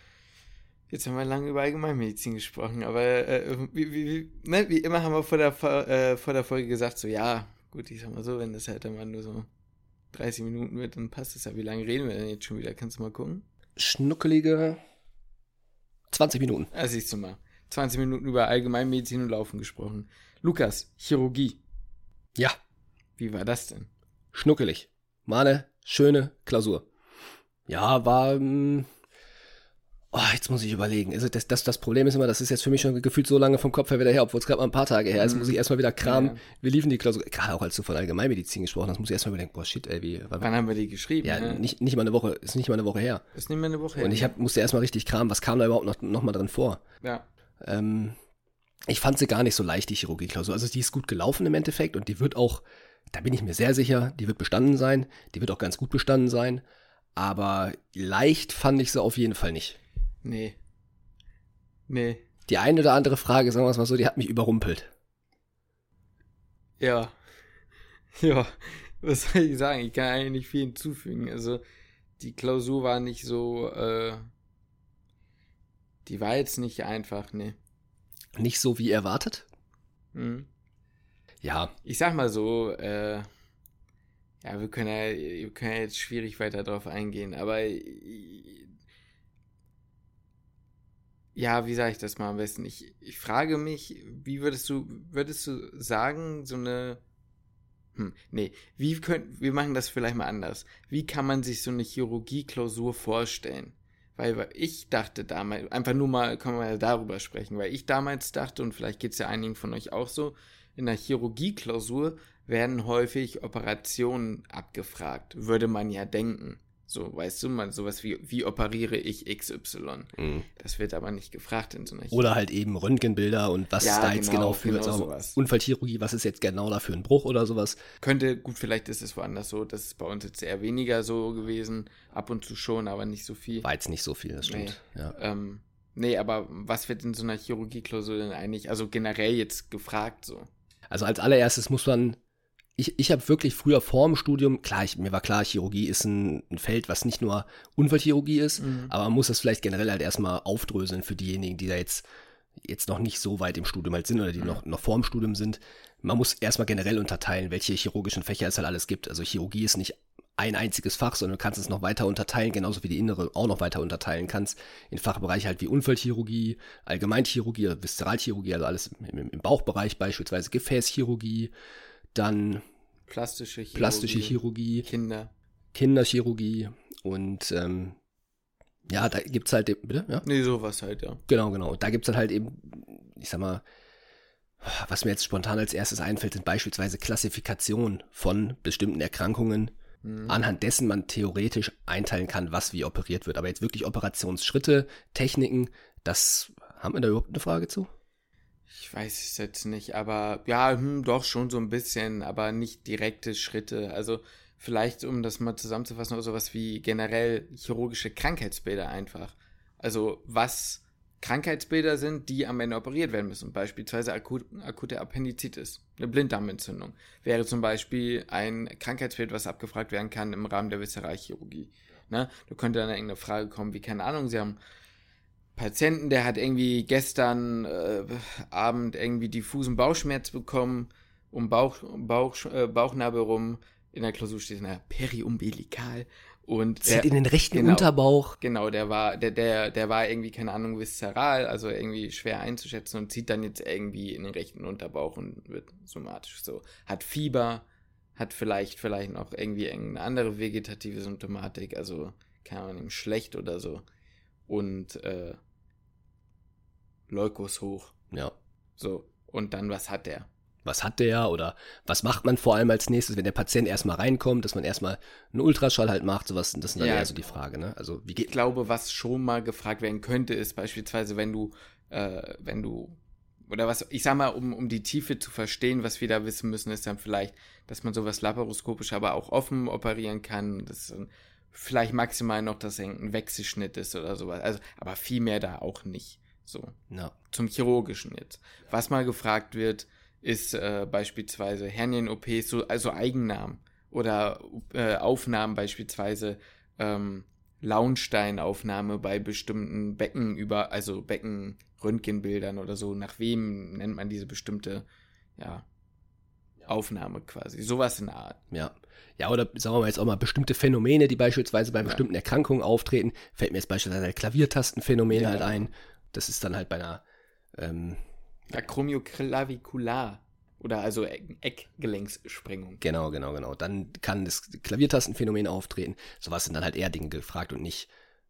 S2: Jetzt haben wir lange über Allgemeinmedizin gesprochen, aber äh, wie, wie, wie, ne, wie immer haben wir vor der, Fo- äh, vor der Folge gesagt, so ja, gut, ich sag mal so, wenn das halt dann mal nur so dreißig Minuten wird, dann passt es ja. Wie lange reden wir denn jetzt schon wieder? Kannst du mal gucken?
S1: schnuckelige zwanzig Minuten.
S2: Ah, siehst du mal. zwanzig Minuten über Allgemeinmedizin und Laufen gesprochen. Lukas, Chirurgie.
S1: Ja,
S2: Wie war das denn?
S1: schnuckelig. Mal eine schöne Klausur. Ja, war, mm, Oh, jetzt muss ich überlegen. Also das, das, das Problem ist immer, das ist jetzt für mich schon gefühlt so lange vom Kopf her wieder her, obwohl es gerade mal ein paar Tage her ist,
S2: Mhm.
S1: muss ich erstmal wieder kramen.
S2: Ja.
S1: Wie liefen die Klausur? Gerade auch als du von Allgemeinmedizin gesprochen hast, muss ich erstmal wieder denken, boah, shit, ey, wie...
S2: Wann haben wir die geschrieben?
S1: Ja,
S2: ne?
S1: nicht, nicht mal eine Woche, ist nicht mal eine Woche her.
S2: Ist nicht mehr eine Woche her.
S1: Und ich hab, musste erstmal richtig kramen, was kam da überhaupt noch, noch mal drin vor?
S2: Ja.
S1: Ähm, ich fand sie gar nicht so leicht, die Chirurgie-Klausur. Also die ist gut gelaufen im Endeffekt und die wird auch, da bin ich mir sehr sicher, die wird bestanden sein. Die wird auch ganz gut bestanden sein. Aber leicht fand ich sie auf jeden Fall nicht.
S2: Nee. Nee.
S1: Die eine oder andere Frage, sagen wir es mal so, die hat mich überrumpelt.
S2: Ja. Ja. Was soll ich sagen? Ich kann eigentlich nicht viel hinzufügen. Also, die Klausur war nicht so, äh, die war jetzt nicht einfach, ne.
S1: Nicht so wie erwartet?
S2: Mhm.
S1: Ja.
S2: Ich sag mal so, äh, ja, wir können ja, wir können ja jetzt schwierig weiter drauf eingehen, aber äh, ja, wie sage ich das mal am besten? Ich, ich frage mich, wie würdest du, würdest du sagen, so eine, hm, nee, wie können, wir machen das vielleicht mal anders. Wie kann man sich so eine Chirurgie-Klausur vorstellen? Weil, weil ich dachte damals, einfach nur mal, können wir ja darüber sprechen, weil ich damals dachte, und vielleicht geht es ja einigen von euch auch so, in der Chirurgie-Klausur werden häufig Operationen abgefragt, würde man ja denken. So, weißt du, mal sowas wie, wie operiere ich X Y?
S1: Mhm.
S2: Das wird aber nicht gefragt in so einer
S1: Oder halt eben Röntgenbilder und was
S2: Ja,
S1: da jetzt
S2: genau,
S1: genau für
S2: genau
S1: also
S2: sowas.
S1: Unfallchirurgie, was ist jetzt genau da für ein Bruch oder sowas.
S2: Könnte, gut, vielleicht ist es woanders so, das ist bei uns jetzt eher weniger so gewesen, ab und zu schon, aber nicht so viel.
S1: War jetzt nicht so viel, das stimmt.
S2: Nee.
S1: Ja.
S2: Ähm, nee, aber was wird in so einer Chirurgie-Klausur denn eigentlich, also generell jetzt gefragt so?
S1: Also als allererstes muss man, ich, ich habe wirklich früher vor dem Studium, klar, ich, mir war klar, Chirurgie ist ein, ein Feld, was nicht nur Unfallchirurgie ist,
S2: Mhm.
S1: aber man muss das vielleicht generell halt erstmal aufdröseln für diejenigen, die da jetzt, jetzt noch nicht so weit im Studium halt sind oder die
S2: Mhm.
S1: noch, noch vor dem Studium sind. Man muss erstmal generell unterteilen, welche chirurgischen Fächer es halt alles gibt. Also Chirurgie ist nicht ein einziges Fach, sondern du kannst es noch weiter unterteilen, genauso wie die innere auch noch weiter unterteilen kannst, in Fachbereiche halt wie Unfallchirurgie, Allgemeinchirurgie, Viszeralchirurgie, also alles im, im Bauchbereich beispielsweise, Gefäßchirurgie, dann
S2: Plastische Chirurgie.
S1: plastische Chirurgie,
S2: Kinder.
S1: Kinderchirurgie und ähm, ja, da gibt's halt, eben- bitte, ja?
S2: Nee, sowas halt, ja.
S1: Genau, genau. Und da gibt's dann halt eben, ich sag mal, was mir jetzt spontan als erstes einfällt, sind beispielsweise Klassifikationen von bestimmten Erkrankungen,
S2: Mhm.
S1: anhand dessen man theoretisch einteilen kann, was wie operiert wird. Aber jetzt wirklich Operationsschritte, Techniken, das, haben wir da überhaupt eine Frage zu?
S2: Ich weiß es jetzt nicht, aber ja, hm, doch schon so ein bisschen, aber nicht direkte Schritte. Also vielleicht, um das mal zusammenzufassen, auch sowas wie generell chirurgische Krankheitsbilder einfach. Also was Krankheitsbilder sind, die am Ende operiert werden müssen. Beispielsweise akut, akute Appendizitis, eine Blinddarmentzündung. Wäre zum Beispiel ein Krankheitsbild, was abgefragt werden kann im Rahmen der Viszeralchirurgie. Ne? Da könnte dann irgendeine Frage kommen, wie, keine Ahnung, Sie haben Patienten, der hat irgendwie gestern äh, Abend irgendwie diffusen Bauchschmerz bekommen, um Bauch, Bauch, äh, Bauchnabel rum. In der Klausur steht, na, periumbilikal. Und
S1: Zieht
S2: der,
S1: in den rechten
S2: genau.
S1: Unterbauch.
S2: Genau, der war, der, der, der war irgendwie, keine Ahnung, viszeral, also irgendwie schwer einzuschätzen und zieht dann jetzt irgendwie in den rechten Unterbauch und wird somatisch so. Hat Fieber, hat vielleicht, vielleicht noch irgendwie irgendeine andere vegetative Symptomatik, also keine Ahnung, ihm schlecht oder so. Und äh, Leukos hoch.
S1: Ja.
S2: So. Und dann, was hat der?
S1: Was hat der oder was macht man vor allem als nächstes, wenn der Patient erstmal reinkommt, dass man erstmal einen Ultraschall halt macht, sowas, das sind dann
S2: Ja.
S1: eher so die Frage, ne? Also wie
S2: Ich
S1: geht,
S2: glaube, was schon mal gefragt werden könnte, ist beispielsweise, wenn du, äh, wenn du, oder was, ich sag mal, um, um die Tiefe zu verstehen, was wir da wissen müssen, ist dann vielleicht, dass man sowas laparoskopisch aber auch offen operieren kann, das ist vielleicht maximal noch, dass ein Wechselschnitt ist oder sowas, also, aber viel mehr da auch nicht, so.
S1: ja.
S2: Zum Chirurgischen jetzt. Was mal gefragt wird, ist äh, beispielsweise Hernien-O Ps, so, also Eigennamen oder äh, Aufnahmen beispielsweise ähm, Launstein-Aufnahme bei bestimmten Becken über, also Becken-Röntgenbildern oder so. Nach wem nennt man diese bestimmte, ja, Aufnahme quasi. Sowas in der Art.
S1: Ja. Ja, oder sagen wir mal jetzt auch mal bestimmte Phänomene, die beispielsweise bei
S2: Ja.
S1: bestimmten Erkrankungen auftreten. Fällt mir jetzt beispielsweise Klaviertastenphänomen
S2: Ja.
S1: halt ein. Das ist dann halt bei einer, ähm,
S2: Acromioclavicular oder also Eck- Eckgelenkssprengung.
S1: genau, genau, genau. Dann kann das Klaviertastenphänomen auftreten. Sowas sind dann halt eher Dinge gefragt und nicht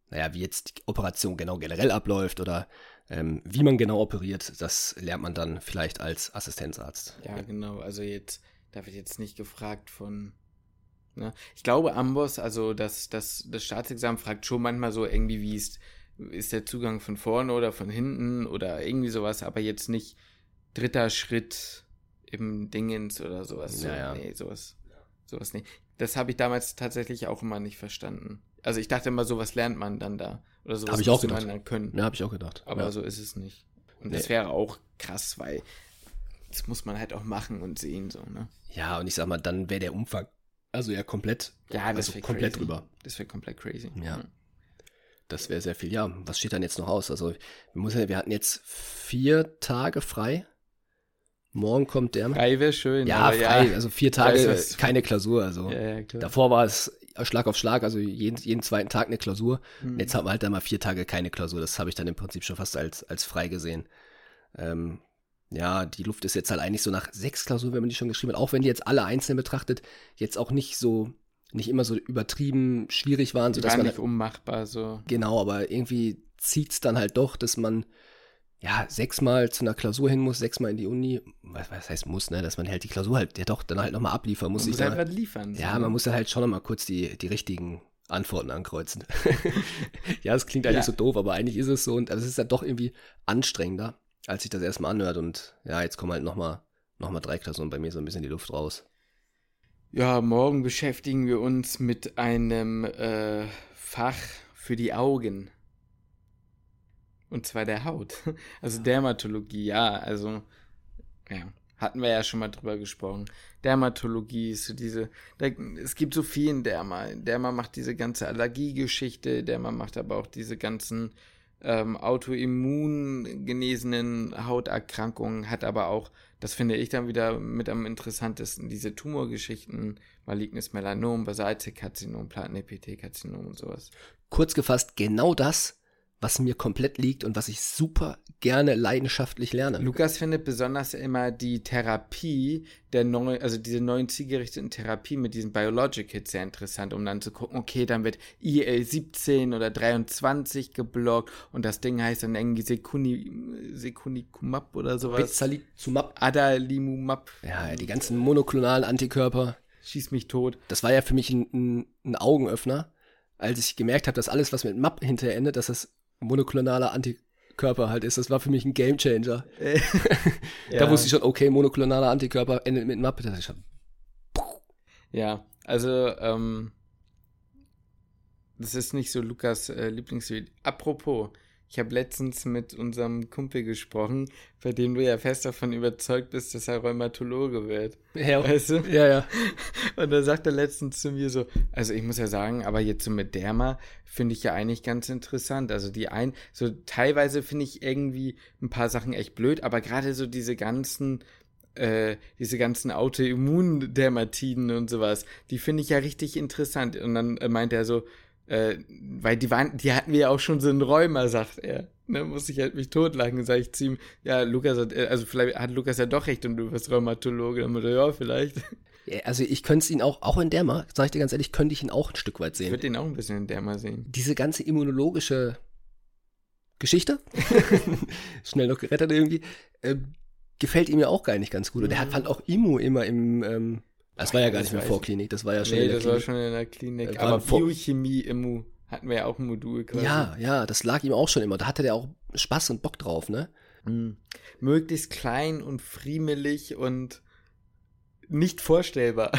S1: naja, wie jetzt die Operation genau generell abläuft oder ähm, wie man genau operiert, das lernt man dann vielleicht als Assistenzarzt.
S2: Ja, genau. Also jetzt, da wird jetzt nicht gefragt von, ne? Ich glaube, Amboss, also das, das, das Staatsexamen fragt schon manchmal so irgendwie, wie ist, ist der Zugang von vorne oder von hinten oder irgendwie sowas, aber jetzt nicht dritter Schritt im Dingens oder sowas. So,
S1: Ja, ja.
S2: Nee, sowas, sowas nicht. Das habe ich damals tatsächlich auch immer nicht verstanden. Also ich dachte immer, sowas lernt man dann da. Oder sowas
S1: Hab ich auch
S2: müsste
S1: gedacht.
S2: man dann können.
S1: Ja, habe ich auch gedacht.
S2: Aber
S1: ja.
S2: so ist es nicht. Und
S1: Nee.
S2: das wäre auch krass, weil das muss man halt auch machen und sehen, so, ne?
S1: Ja, und ich sag mal, dann wäre der Umfang also ja komplett,
S2: Ja, das
S1: also
S2: wäre
S1: komplett
S2: crazy.
S1: drüber.
S2: Das wäre komplett crazy.
S1: Ja. Das wäre sehr viel. Ja, was steht dann jetzt noch aus? Also wir, müssen, ja- wir hatten jetzt vier Tage frei. Morgen kommt der.
S2: Frei wäre schön.
S1: Ja,
S2: aber
S1: frei.
S2: Ja.
S1: Also vier
S2: Ich weiß,
S1: Tage,
S2: was-
S1: keine Klausur. Also
S2: Ja, ja, klar.
S1: davor war es Schlag auf Schlag, also jeden, jeden zweiten Tag eine Klausur.
S2: Mhm.
S1: Und jetzt haben wir halt dann mal vier Tage keine Klausur. Das habe ich dann im Prinzip schon fast als, als frei gesehen. Ähm, ja, die Luft ist jetzt halt eigentlich so nach sechs Klausuren, wenn man die schon geschrieben hat, auch wenn die jetzt alle einzeln betrachtet, jetzt auch nicht so, nicht immer so übertrieben schwierig waren,
S2: Die
S1: sodass
S2: waren
S1: man
S2: nicht unmachbar, so.
S1: genau, aber irgendwie zieht's dann halt doch, dass man ja sechsmal zu einer Klausur hin muss, sechsmal in die Uni. Was, was heißt muss, ne? Dass man halt die Klausur halt ja doch dann halt nochmal abliefern muss.
S2: Man
S1: Ich
S2: muss halt
S1: da,
S2: was liefern. so,
S1: ja,
S2: ne?
S1: man muss dann halt schon nochmal kurz die, die richtigen Antworten ankreuzen. Ja, es klingt eigentlich
S2: Ja.
S1: so doof, aber eigentlich ist es so und also es ist ja doch irgendwie anstrengender, als sich das erstmal anhört und ja, jetzt kommen halt nochmal noch mal drei Klausuren bei mir so ein bisschen die Luft raus.
S2: Ja, morgen beschäftigen wir uns mit einem äh, Fach für die Augen. Und zwar der Haut. Also Dermatologie, ja, also, ja, hatten wir ja schon mal drüber gesprochen. Dermatologie ist so diese, da, es gibt so viel in Derma. Derma macht diese ganze Allergiegeschichte, Derma macht aber auch diese ganzen ähm, autoimmun genesenen Hauterkrankungen, hat aber auch, das finde ich dann wieder mit am interessantesten, diese Tumorgeschichten, malignes Melanom, Basalzellkarzinom, Plattenepithelkarzinom und sowas.
S1: Kurz gefasst, genau das, was mir komplett liegt und was ich super gerne leidenschaftlich lerne.
S2: Lukas findet besonders immer die Therapie der neuen, also diese neuen zielgerichteten Therapie mit diesen Biologicals sehr interessant, um dann zu gucken, okay, dann wird I L siebzehn oder dreiundzwanzig geblockt und das Ding heißt dann irgendwie Sekuni, Sekunikumab oder sowas.
S1: Bezalizumab.
S2: Adalimumab.
S1: Ja, die ganzen monoklonalen Antikörper.
S2: Schieß mich tot.
S1: Das war ja für mich ein, ein, ein Augenöffner, als ich gemerkt habe, dass alles, was mit Map hinterher endet, dass das monoklonale Antikörper halt ist. Das war für mich ein Gamechanger. Da
S2: Ja.
S1: wusste ich schon, okay, monoklonale Antikörper endet mit Map. Das ist schon,
S2: Ja, also, ähm, das ist nicht so Lukas äh, Lieblingslied. Apropos, ich habe letztens mit unserem Kumpel gesprochen, bei dem du ja fest davon überzeugt bist, dass er Rheumatologe wird.
S1: ja,
S2: Weißt du?
S1: ja, ja.
S2: Und da sagt er letztens zu mir so, also ich muss ja sagen, aber jetzt so mit Derma finde ich ja eigentlich ganz interessant. Also die ein, so teilweise finde ich irgendwie ein paar Sachen echt blöd, aber gerade so diese ganzen, äh, diese ganzen Autoimmundermatiden und sowas, die finde ich ja richtig interessant. Und dann äh, meint er so, äh, weil die waren, die hatten wir ja auch schon so einen Rheuma, sagt er. Ne, muss ich halt mich totlachen, sag ich zu ihm, ja, Lukas hat, äh, also vielleicht hat Lukas ja doch recht und du bist Rheumatologe, dann meinte er, ja, vielleicht.
S1: Ja, also ich könnte es ihn auch, auch in Derma, sag ich dir ganz ehrlich, könnte ich ihn auch ein Stück weit
S2: Ich
S1: sehen.
S2: würde den auch ein bisschen in der mal sehen.
S1: Diese ganze immunologische Geschichte, schnell noch gerettet irgendwie, äh, gefällt ihm ja auch gar nicht ganz gut. Und er hat, fand auch Immu immer im, ähm, das war ja gar
S2: Das
S1: nicht mehr
S2: weiß
S1: Vorklinik, das war ja schon
S2: Nee,
S1: in der
S2: das war
S1: Klinik.
S2: schon in der Klinik.
S1: Äh, war
S2: Aber
S1: vor-
S2: Biochemie, Immu, hatten wir ja auch ein Modul quasi.
S1: Ja, ja, das lag ihm auch schon immer. Da hatte der auch Spaß und Bock drauf, ne?
S2: Mhm. Möglichst klein und friemelig und nicht vorstellbar.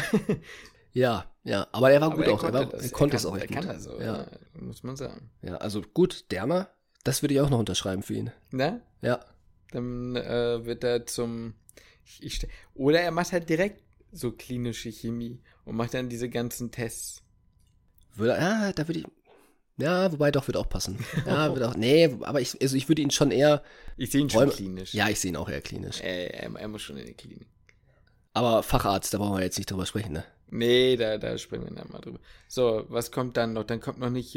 S1: Ja, ja, aber er war
S2: Aber
S1: gut
S2: er
S1: auch, er, war,
S2: das.
S1: er konnte es
S2: kann,
S1: auch echt
S2: Er kann
S1: gut.
S2: das so,
S1: ja.
S2: ja, muss man sagen.
S1: Ja, also gut, Derma, das würde ich auch noch unterschreiben für ihn.
S2: Na?
S1: Ja,
S2: Dann äh, wird er zum... Ich, ich, stell- oder er macht halt direkt so klinische Chemie und macht dann diese ganzen Tests.
S1: würde, ja, da würde ich, ja, wobei doch, würde auch passen. Ja, würde auch, nee, aber ich, also ich würde ihn schon eher,
S2: Ich sehe ihn schon
S1: Räume-
S2: klinisch.
S1: ja, ich sehe ihn auch eher klinisch.
S2: Er, er, er muss schon in die Klinik.
S1: Aber Facharzt, da brauchen wir jetzt nicht drüber sprechen, ne?
S2: Nee, da, da sprechen wir dann mal drüber. So, was kommt dann noch? Dann kommt noch eine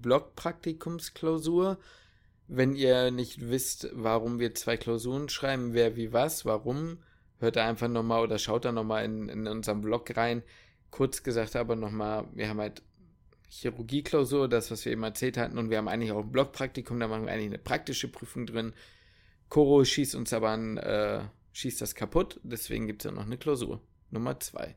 S2: Chirurgie-Block-Praktikumsklausur. Wenn ihr nicht wisst, warum wir zwei Klausuren schreiben, wer wie was, warum, hört da einfach nochmal oder schaut da nochmal in, in unserem Blog rein. Kurz gesagt aber nochmal, wir haben halt Chirurgie-Klausur, das, was wir eben erzählt hatten. Und wir haben eigentlich auch ein Blockpraktikum, da machen wir eigentlich eine praktische Prüfung drin. Koro schießt uns aber an, äh, schießt das kaputt. Deswegen gibt es ja noch eine Klausur. Nummer zwei.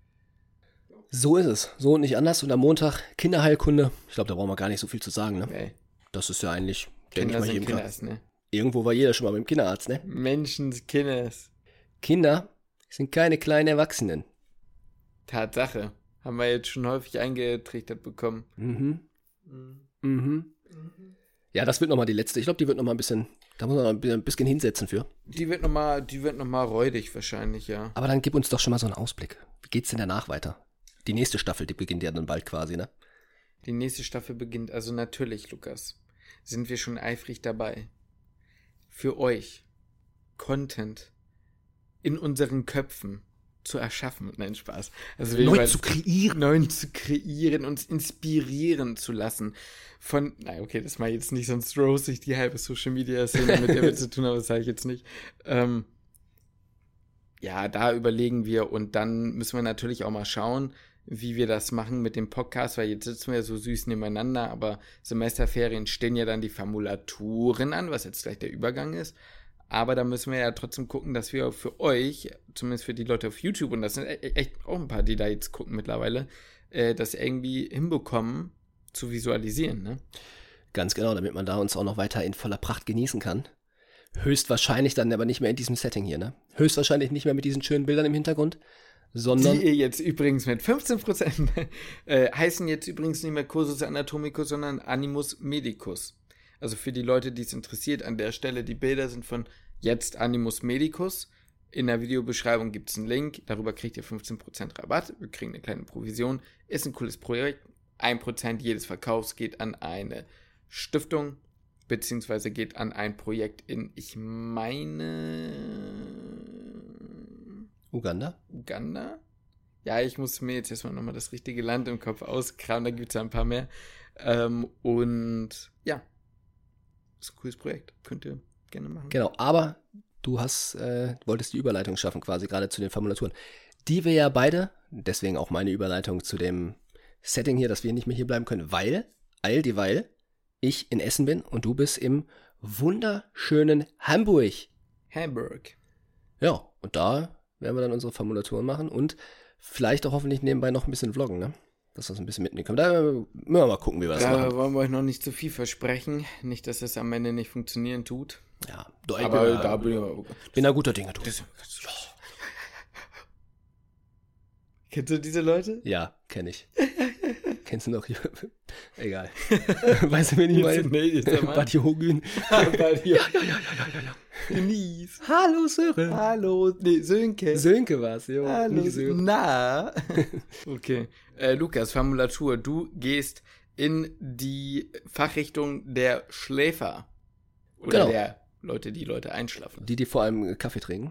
S1: So ist es. So und nicht anders. Und am Montag Kinderheilkunde. Ich glaube, da brauchen wir gar nicht so viel zu sagen, ne?
S2: Okay.
S1: Das ist ja eigentlich, denke
S2: Kinder
S1: ich mal,
S2: sind
S1: jedem klar.
S2: Kinders, ne?
S1: Irgendwo war jeder schon mal beim Kinderarzt, ne?
S2: Menschenskinders.
S1: Kinder sind keine kleinen Erwachsenen.
S2: Tatsache. Haben wir jetzt schon häufig eingetrichtert bekommen.
S1: Mhm. Mhm. Mhm. Ja, das wird nochmal die letzte. Ich glaube, die wird nochmal ein bisschen, da muss man noch ein bisschen hinsetzen für.
S2: Die wird nochmal, die wird noch mal räudig wahrscheinlich, ja.
S1: Aber dann gib uns doch schon mal so einen Ausblick. Wie geht's denn danach weiter? Die nächste Staffel, die beginnt ja dann bald quasi, ne?
S2: Die nächste Staffel beginnt, also natürlich, Lukas, sind wir schon eifrig dabei. Für euch Content in unseren Köpfen zu erschaffen. Nein, Spaß. Also wir
S1: Neu
S2: wollen-
S1: zu kreieren.
S2: Neu zu kreieren, uns inspirieren zu lassen. Von, na okay, das mache ich jetzt nicht, sonst rose ich die halbe Social-Media-Szene, mit der wir zu tun haben, das sage ich jetzt nicht. Ähm, ja, da überlegen wir und dann müssen wir natürlich auch mal schauen, wie wir das machen mit dem Podcast, weil jetzt sitzen wir so süß nebeneinander, aber Semesterferien stehen ja dann die Formulaturen an, was jetzt gleich der Übergang ist. Aber da müssen wir ja trotzdem gucken, dass wir für euch, zumindest für die Leute auf YouTube, und das sind e- echt auch ein paar, die da jetzt gucken mittlerweile, äh, das irgendwie hinbekommen zu visualisieren, ne?
S1: Ganz genau, damit man da uns auch noch weiter in voller Pracht genießen kann. Höchstwahrscheinlich dann aber nicht mehr in diesem Setting hier, ne? Höchstwahrscheinlich nicht mehr mit diesen schönen Bildern im Hintergrund, sondern...
S2: Die ihr jetzt übrigens mit fünfzehn Prozent äh, heißen jetzt übrigens nicht mehr Cursus Anatomicus, sondern Animus Medicus. Also für die Leute, die es interessiert, an der Stelle, die Bilder sind von jetzt Animus Medicus. In der Videobeschreibung gibt es einen Link, darüber kriegt ihr fünfzehn Prozent Rabatt. Wir kriegen eine kleine Provision. Ist ein cooles Projekt. ein Prozent jedes Verkaufs geht an eine Stiftung, beziehungsweise geht an ein Projekt in, ich meine,
S1: Uganda?
S2: Uganda? Ja, ich muss mir jetzt erstmal nochmal das richtige Land im Kopf auskramen, da gibt es ja ein paar mehr. Ähm, und ja, ist ein cooles Projekt. Könnt ihr gerne machen.
S1: Genau, aber du hast, äh, wolltest die Überleitung schaffen quasi, gerade zu den Formulaturen. Die wir ja beide, deswegen auch meine Überleitung zu dem Setting hier, dass wir nicht mehr hier bleiben können, weil, all dieweil ich in Essen bin und du bist im wunderschönen Hamburg.
S2: Hamburg.
S1: Ja, und da werden wir dann unsere Formulaturen machen und vielleicht auch hoffentlich nebenbei noch ein bisschen vloggen, ne? Dass wir das ein bisschen mitnehmen können. Da müssen wir mal gucken, wie wir das
S2: Da
S1: machen.
S2: wollen wir euch noch nicht zu viel versprechen. Nicht, dass es am Ende nicht funktionieren tut.
S1: Ja, du, ich
S2: Aber
S1: bin,
S2: da
S1: da,
S2: bin ich
S1: bin da guter Dinge, du.
S2: Das, Kennst du diese Leute?
S1: Ja, kenne ich. Kennst du noch? Egal. Weißt du, wen ich meine?
S2: Nee, jetzt der Mann.
S1: Buddy Hogan.
S2: Buddy
S1: Ja, ja, ja, ja, ja, ja, ja.
S2: Denise.
S1: Hallo, Sören.
S2: Hallo. Nee, Sönke.
S1: Sönke war's, jo.
S2: Hallo.
S1: Nicht Sören.
S2: Na. Okay. Äh, Lukas, Formulatur. Du gehst in die Fachrichtung der Schläfer. Oder
S1: Genau.
S2: der Leute, die Leute einschlafen.
S1: Die, die vor allem Kaffee trinken.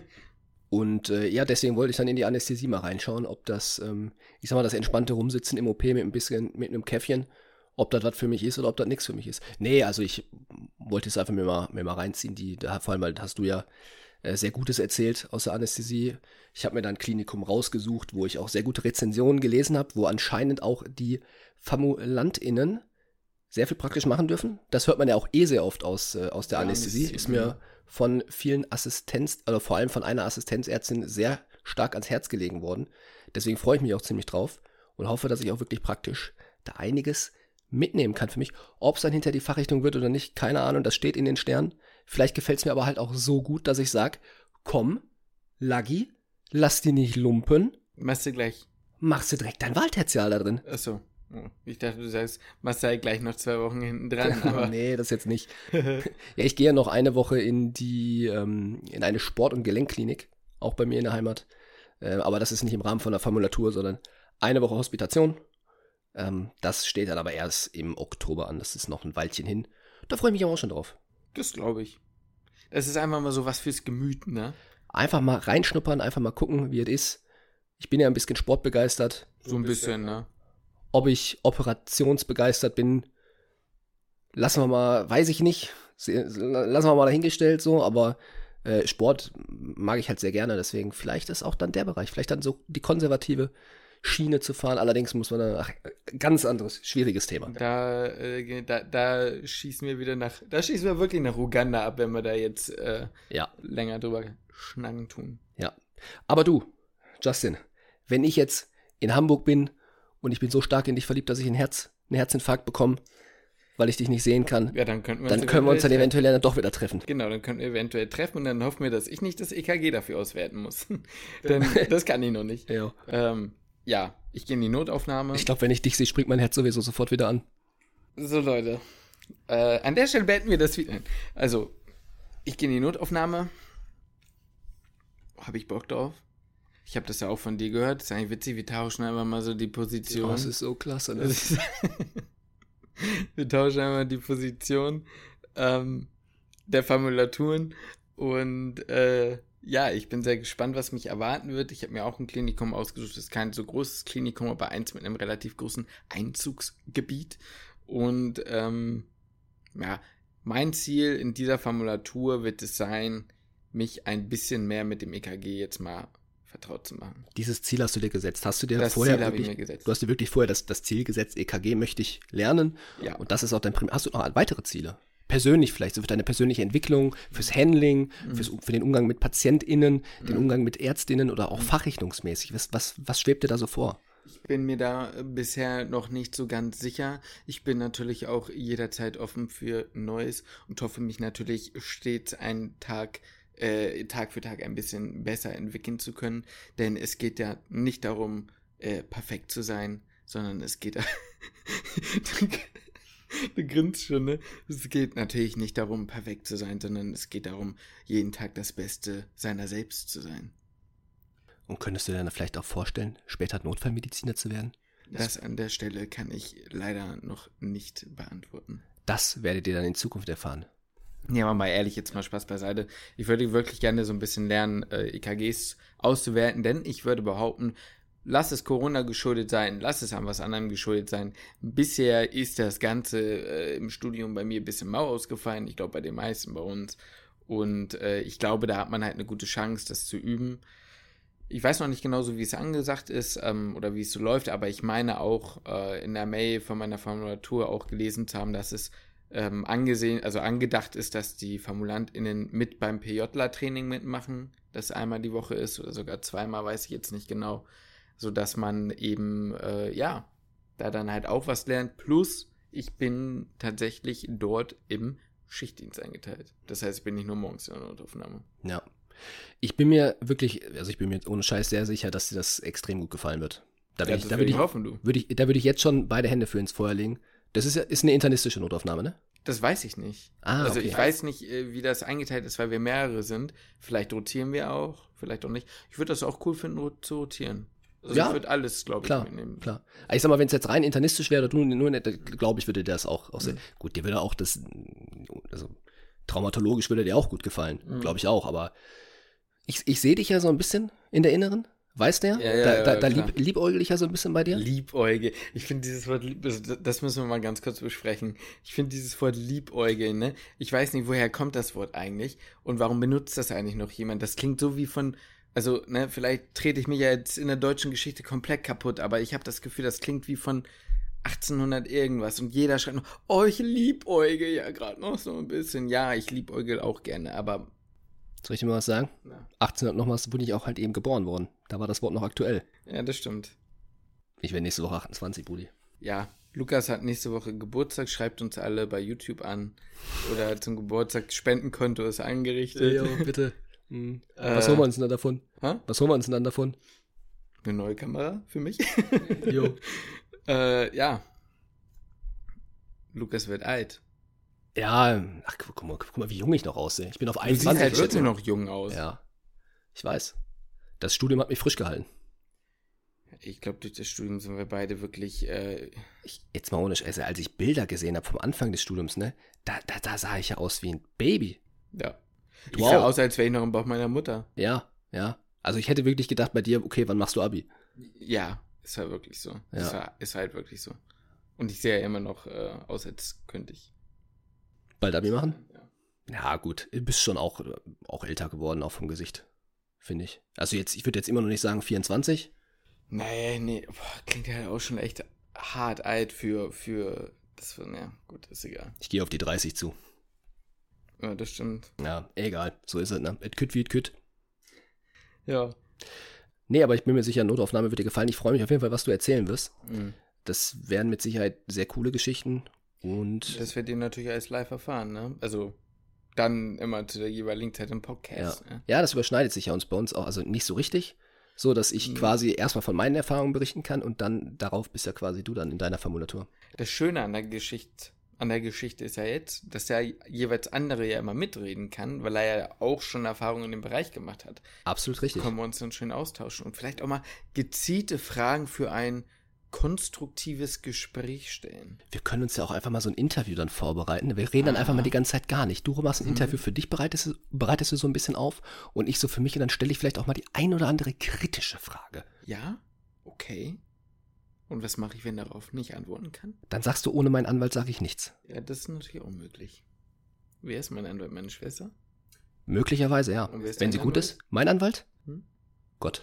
S1: Und äh, ja, deswegen wollte ich dann in die Anästhesie mal reinschauen, ob das, ähm, ich sag mal, das entspannte Rumsitzen im O P mit ein bisschen, mit einem Käffchen, ob das was für mich ist oder ob das nichts für mich ist. Nee, also ich wollte es einfach mir mal, mir mal reinziehen. Die, da, vor allem, weil hast du ja äh, sehr Gutes erzählt aus der Anästhesie. Ich habe mir dann ein Klinikum rausgesucht, wo ich auch sehr gute Rezensionen gelesen habe, wo anscheinend auch die FamulandInnen sehr viel praktisch machen dürfen. Das hört man ja auch eh sehr oft aus, äh, aus der
S2: Ja,
S1: Anästhesie.
S2: das-
S1: Ist mir von vielen Assistenz, also vor allem von einer Assistenzärztin sehr stark ans Herz gelegen worden. Deswegen freue ich mich auch ziemlich drauf und hoffe, dass ich auch wirklich praktisch da einiges mitnehmen kann für mich. Ob es dann hinter die Fachrichtung wird oder nicht, keine Ahnung, das steht in den Sternen. Vielleicht gefällt es mir aber halt auch so gut, dass ich sage, komm, Laggi, lass die nicht lumpen,
S2: Machst du gleich.
S1: machst du direkt dein Wahltertial da drin.
S2: Achso. Ich dachte, du sagst, machst du halt gleich noch zwei Wochen hinten dran. Aber
S1: Nee, das jetzt nicht. Ja, ich gehe ja noch eine Woche in die, ähm, in eine Sport- und Gelenkklinik, auch bei mir in der Heimat. Äh, aber das ist nicht im Rahmen von der Formulatur, sondern eine Woche Hospitation. Ähm, das steht dann aber erst im Oktober an. Das ist noch ein Weilchen hin. Da freue ich mich aber auch schon drauf.
S2: das glaube ich. Das ist einfach mal so was fürs Gemüt, ne?
S1: Einfach mal reinschnuppern, einfach mal gucken, wie es ist. Ich bin ja ein bisschen sportbegeistert.
S2: So ein bisschen, ne?
S1: Ob ich operationsbegeistert bin, lassen wir mal, weiß ich nicht. Se- Lassen wir mal dahingestellt so, aber äh, Sport mag ich halt sehr gerne, deswegen vielleicht ist auch dann der Bereich, vielleicht dann so die konservative Schiene zu fahren. Allerdings muss man da, ach, ganz anderes, schwieriges Thema.
S2: Da, äh, da, da schießen wir wieder nach, da schießen wir wirklich nach Uganda ab, wenn wir da jetzt äh,
S1: ja.
S2: länger drüber schnacken tun.
S1: Ja. Aber du, Justin, wenn ich jetzt in Hamburg bin und ich bin so stark in dich verliebt, dass ich einen, Herz, einen Herzinfarkt bekomme, weil ich dich nicht sehen kann,
S2: ja, dann, könnten wir
S1: dann
S2: uns
S1: können wir uns dann
S2: treffen.
S1: eventuell dann doch wieder treffen.
S2: Genau, dann können wir eventuell treffen und dann hoffen wir, dass ich nicht das E K G dafür auswerten muss. Denn das kann ich noch nicht.
S1: Ja,
S2: ähm, ja ich gehe in die Notaufnahme.
S1: Ich glaube, wenn ich dich sehe, springt mein Herz sowieso sofort wieder an.
S2: So, Leute. Äh, an der Stelle beenden wir das wieder. Also, ich gehe in die Notaufnahme. Habe ich Bock drauf? Ich habe das ja auch von dir gehört. Das ist eigentlich witzig, wir tauschen einfach mal so die Position.
S1: Oh, das ist so klasse, ne?
S2: Wir tauschen einmal die Position ähm, der Formulaturen und äh, ja, ich bin sehr gespannt, was mich erwarten wird. Ich habe mir auch ein Klinikum ausgesucht, das ist kein so großes Klinikum, aber eins mit einem relativ großen Einzugsgebiet und ähm, ja, mein Ziel in dieser Formulatur wird es sein, mich ein bisschen mehr mit dem E K G jetzt mal vertraut zu machen.
S1: Dieses Ziel hast du dir gesetzt. Hast du dir
S2: das
S1: vorher
S2: Ziel habe
S1: wirklich,
S2: ich mir gesetzt.
S1: Du hast dir wirklich vorher das, das Ziel gesetzt, E K G möchte ich lernen.
S2: Ja.
S1: Und das ist auch dein Prim- Hast du noch weitere Ziele? Persönlich vielleicht, so für deine persönliche Entwicklung, fürs Handling,
S2: mhm.
S1: fürs, für den Umgang mit PatientInnen,
S2: mhm.
S1: den Umgang mit ÄrztInnen oder auch fachrichtungsmäßig. Was, was, was schwebt dir da so vor?
S2: Ich bin mir da bisher noch nicht so ganz sicher. Ich bin natürlich auch jederzeit offen für Neues und hoffe mich natürlich stets einen Tag Äh, Tag für Tag ein bisschen besser entwickeln zu können, denn es geht ja nicht darum, äh, perfekt zu sein, sondern es geht, du, du grinst schon, ne? Es geht natürlich nicht darum, perfekt zu sein, sondern es geht darum, jeden Tag das Beste seiner selbst zu sein.
S1: Und könntest du dir dann vielleicht auch vorstellen, später Notfallmediziner zu werden?
S2: Das an der Stelle kann ich leider noch nicht beantworten.
S1: Das werdet ihr dann in Zukunft erfahren.
S2: Ja, aber mal ehrlich, jetzt mal Spaß beiseite. Ich würde wirklich gerne so ein bisschen lernen, äh, E K Gs auszuwerten, denn ich würde behaupten, lass es Corona geschuldet sein, lass es an was anderem geschuldet sein. Bisher ist das Ganze äh, im Studium bei mir ein bisschen mau ausgefallen, ich glaube bei den meisten bei uns. Und äh, ich glaube, da hat man halt eine gute Chance, das zu üben. Ich weiß noch nicht genau so, wie es angesagt ist ähm, oder wie es so läuft, aber ich meine auch äh, in der Mail von meiner Formulatur auch gelesen zu haben, dass es Ähm, angesehen, also angedacht ist, dass die FormulantInnen mit beim PJler-Training mitmachen, das einmal die Woche ist oder sogar zweimal, weiß ich jetzt nicht genau, sodass man eben, äh, ja, da dann halt auch was lernt. Plus, ich bin tatsächlich dort im Schichtdienst eingeteilt. Das heißt, ich bin nicht nur morgens in der Notaufnahme.
S1: Ja. Ich bin mir wirklich, also ich bin mir ohne Scheiß sehr sicher, dass dir das extrem gut gefallen wird. Da würde
S2: Ja,
S1: ich,
S2: das
S1: da
S2: würde
S1: würde
S2: ich
S1: ich,
S2: hoffen, du.
S1: würde ich, da würde ich jetzt schon beide Hände für ins Feuer legen. Das ist ja ist eine internistische Notaufnahme, ne?
S2: Das weiß ich nicht.
S1: Ah,
S2: also
S1: okay.
S2: ich weiß nicht, äh, wie das eingeteilt ist, weil wir mehrere sind. Vielleicht rotieren wir auch, vielleicht auch nicht. Ich würde das auch cool finden, ro- zu rotieren. Also
S1: Ja,
S2: ich würde alles, glaube ich,
S1: Klar,
S2: mitnehmen.
S1: klar. Aber ich sag mal, wenn es jetzt rein internistisch wäre oder du nur nicht, glaube ich, würde dir das auch, auch sehr,
S2: Mhm.
S1: gut, dir würde auch das, also traumatologisch würde dir auch gut gefallen,
S2: Mhm.
S1: glaube ich auch, aber ich, ich sehe dich ja so ein bisschen in der Inneren, weißt du ja?
S2: Ja, ja,
S1: da
S2: ja,
S1: da, da
S2: klar.
S1: lieb, liebäugel ich ja so ein bisschen bei dir.
S2: Liebäugel. Ich finde dieses Wort, lieb, also das müssen wir mal ganz kurz besprechen. Ich finde dieses Wort Liebäugel, ne? Ich weiß nicht, woher kommt das Wort eigentlich und warum benutzt das eigentlich noch jemand? Das klingt so wie von, also, ne, vielleicht trete ich mich ja jetzt in der deutschen Geschichte komplett kaputt, aber ich habe das Gefühl, das klingt wie von achtzehnhundert irgendwas und jeder schreibt noch, oh, ich liebäugel ja gerade noch so ein bisschen. Ja, ich liebäugel auch gerne, aber
S1: Soll ich dir mal was sagen?
S2: ja,
S1: achtzehnhundert nochmals bin ich auch halt eben geboren worden. Da war das Wort noch aktuell.
S2: ja, das stimmt.
S1: Ich werde nächste Woche achtundzwanzig, Brudi.
S2: Ja, Lukas hat nächste Woche Geburtstag, schreibt uns alle bei YouTube an oder zum Geburtstag, Spendenkonto ist eingerichtet.
S1: Ja, bitte. Hm.
S2: Äh,
S1: Was holen wir uns denn dann davon?
S2: Hä?
S1: Was holen wir uns denn dann davon?
S2: Eine neue Kamera für mich?
S1: Jo.
S2: äh, ja. Lukas wird alt.
S1: Ja, ach, guck mal, guck mal, wie jung ich noch aussehe. Ich bin auf
S2: Du siehst
S1: einundzwanzig.
S2: halt
S1: ich
S2: wirklich
S1: schätze.
S2: noch jung aus.
S1: Ja, ich weiß. Das Studium hat mich frisch gehalten.
S2: Ich glaube, durch das Studium sind wir beide wirklich, äh,
S1: Ich, jetzt mal ohne Scheiße, als ich Bilder gesehen habe vom Anfang des Studiums, ne, da, da, da sah ich ja aus wie ein Baby.
S2: ja. Ich
S1: Du
S2: sah
S1: auch.
S2: aus, als wäre ich noch im Bauch meiner Mutter.
S1: Ja, ja. Also ich hätte wirklich gedacht bei dir, okay, wann machst du Abi?
S2: Ja, ist halt wirklich so.
S1: Ja.
S2: Ist, halt, ist halt wirklich so. Und ich sehe ja immer noch äh, aus, als könnte ich.
S1: Bald Abi machen?
S2: Ja.
S1: Ja, gut. Du bist schon auch, auch älter geworden, auch vom Gesicht, finde ich. Also jetzt, ich würde jetzt immer noch nicht sagen vierundzwanzig.
S2: Nee, nee, boah, klingt ja halt auch schon echt hart alt für, für, das, ja, gut, ist egal.
S1: Ich gehe auf die dreißig zu.
S2: Ja, das stimmt.
S1: Ja, egal, so ist es, ne? Et kütt wie et kütt.
S2: Ja.
S1: Nee, aber ich bin mir sicher, Notaufnahme wird dir gefallen. Ich freue mich auf jeden Fall, was du erzählen wirst.
S2: Mhm.
S1: Das werden mit Sicherheit sehr coole Geschichten und...
S2: Das werdet ihr natürlich alles live erfahren, ne? Also dann immer zu der jeweiligen Zeit im Podcast.
S1: Ja.
S2: Ne?
S1: ja, das überschneidet sich ja uns bei uns auch, also nicht so richtig, so dass ich
S2: Mhm.
S1: quasi erstmal von meinen Erfahrungen berichten kann und dann darauf bist ja quasi du dann in deiner Formulatur.
S2: Das Schöne an der Geschichte, an der Geschichte ist ja jetzt, dass der jeweils andere ja immer mitreden kann, weil er ja auch schon Erfahrungen in dem Bereich gemacht hat.
S1: Absolut richtig.
S2: Können wir uns dann schön austauschen und vielleicht auch mal gezielte Fragen für ein konstruktives Gespräch stellen.
S1: Wir können uns ja auch einfach mal so ein Interview dann vorbereiten. Wir reden dann
S2: Ah.
S1: einfach mal die ganze Zeit gar nicht. Du machst ein
S2: Mhm.
S1: Interview für dich, bereitest, du- bereitest du so ein bisschen auf und ich so für mich und dann stelle ich vielleicht auch mal die ein oder andere kritische Frage.
S2: Ja? Okay. Und was mache ich, wenn darauf nicht antworten kann?
S1: Dann sagst du, ohne meinen Anwalt sage ich nichts.
S2: Ja, das ist natürlich auch möglich. Wer ist mein Anwalt? Meine Schwester?
S1: Möglicherweise, ja.
S2: Und wer ist
S1: Wenn
S2: dein
S1: sie gut
S2: Anwalt?
S1: ist. Mein Anwalt?
S2: Hm?
S1: Gott.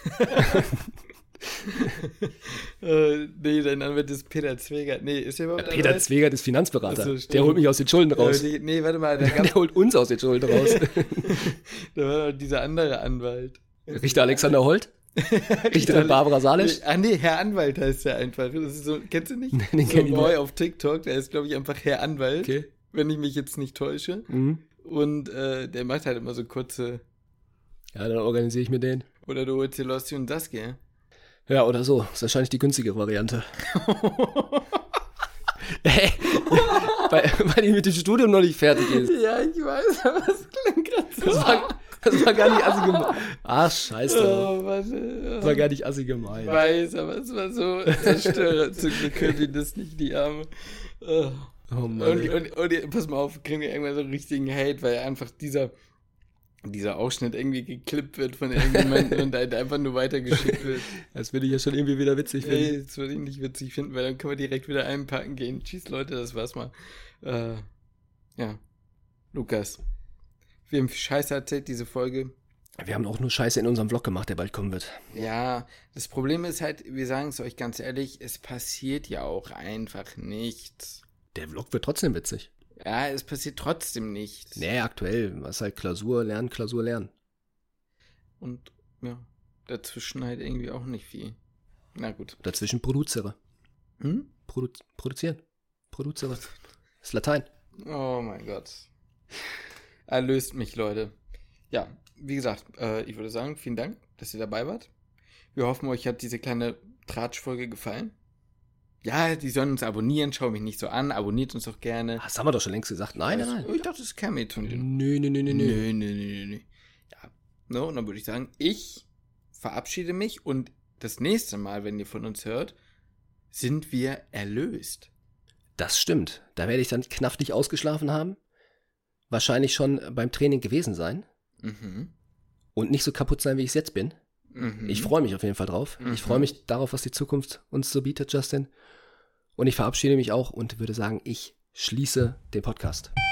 S2: äh, nee, dein Anwalt ist Peter Zwegert. Nee, ist der überhaupt
S1: Peter
S2: Anwalt?
S1: Zwegert ist Finanzberater.
S2: Ach so, stimmt.
S1: Der holt mich aus den Schulden raus.
S2: Äh, die, nee, warte mal, da,
S1: Der
S2: gab,
S1: holt uns aus den Schulden raus.
S2: da war doch dieser andere Anwalt.
S1: Richter Alexander Holt? Richterin Barbara Salisch?
S2: Nee, ah nee, Herr Anwalt heißt der einfach. Das ist so, kennst du nicht?
S1: Nee, den
S2: so
S1: kenn
S2: ein
S1: ich
S2: Boy
S1: nicht.
S2: auf TikTok, der ist, glaube ich, einfach Herr Anwalt,
S1: Okay.
S2: wenn ich mich jetzt nicht täusche.
S1: Mhm.
S2: Und äh, der macht halt immer so kurze,
S1: Ja, dann organisiere ich mir den.
S2: oder du holst dir Losti und Saskia.
S1: Ja, oder so. Das ist wahrscheinlich die günstigere Variante. Hey, weil, weil die mit dem Studium noch nicht fertig ist.
S2: Ja, ich weiß, aber es klingt gerade so.
S1: Das war, das war gar nicht assig gemeint. Ach, scheiß drauf.
S2: Oh, warte.
S1: Das war gar nicht assig gemeint.
S2: Ich weiß, aber es war so zerstörend. Zum Glück können die das nicht, die Arme. Oh.
S1: Oh Mann.
S2: Und,
S1: ey.
S2: und, und pass mal auf, kriegen wir irgendwann so einen richtigen Hate, weil einfach dieser, dieser Ausschnitt irgendwie geklippt wird von irgendjemandem und halt einfach nur weitergeschickt wird.
S1: Das würde ich ja schon irgendwie wieder witzig finden.
S2: Ey, das würde ich nicht witzig finden, weil dann können wir direkt wieder einpacken gehen. Tschüss, Leute, das war's mal. Äh, ja. Lukas, wir haben viel Scheiße erzählt, diese Folge.
S1: Wir haben auch nur Scheiße in unserem Vlog gemacht, der bald kommen wird.
S2: Ja, das Problem ist halt, wir sagen es euch ganz ehrlich, es passiert ja auch einfach nichts.
S1: Der Vlog wird trotzdem witzig.
S2: Ja, es passiert trotzdem nichts.
S1: Nee, aktuell. Was halt Klausur lernen, Klausur lernen.
S2: Und ja, dazwischen halt irgendwie auch nicht viel. Na gut.
S1: Dazwischen produziere.
S2: Hm?
S1: Produ produzieren. Produziere. Das ist Latein.
S2: Oh mein Gott. Erlöst mich, Leute. Ja, wie gesagt, äh, ich würde sagen, vielen Dank, dass ihr dabei wart. Wir hoffen, euch hat diese kleine Tratschfolge gefallen. Ja, die sollen uns abonnieren, schau mich nicht so an, abonniert uns doch gerne.
S1: Das haben wir doch schon längst gesagt. Nein, nein, nein.
S2: Ich dachte, das käme jetzt von denen.
S1: Nö, nö, nö, nö, nö.
S2: Nö, nö, nö, nö. Ja, no, und dann würde ich sagen, ich verabschiede mich und das nächste Mal, wenn ihr von uns hört, sind wir erlöst.
S1: Das stimmt. Da werde ich dann knaffig ausgeschlafen haben. Wahrscheinlich schon beim Training gewesen sein.
S2: Mhm.
S1: Und nicht so kaputt sein, wie ich es jetzt bin.
S2: Mhm.
S1: Ich freue mich auf jeden Fall drauf.
S2: Mhm.
S1: Ich freue mich darauf, was die Zukunft uns so bietet, Justin. Und ich verabschiede mich auch und würde sagen, ich schließe den Podcast.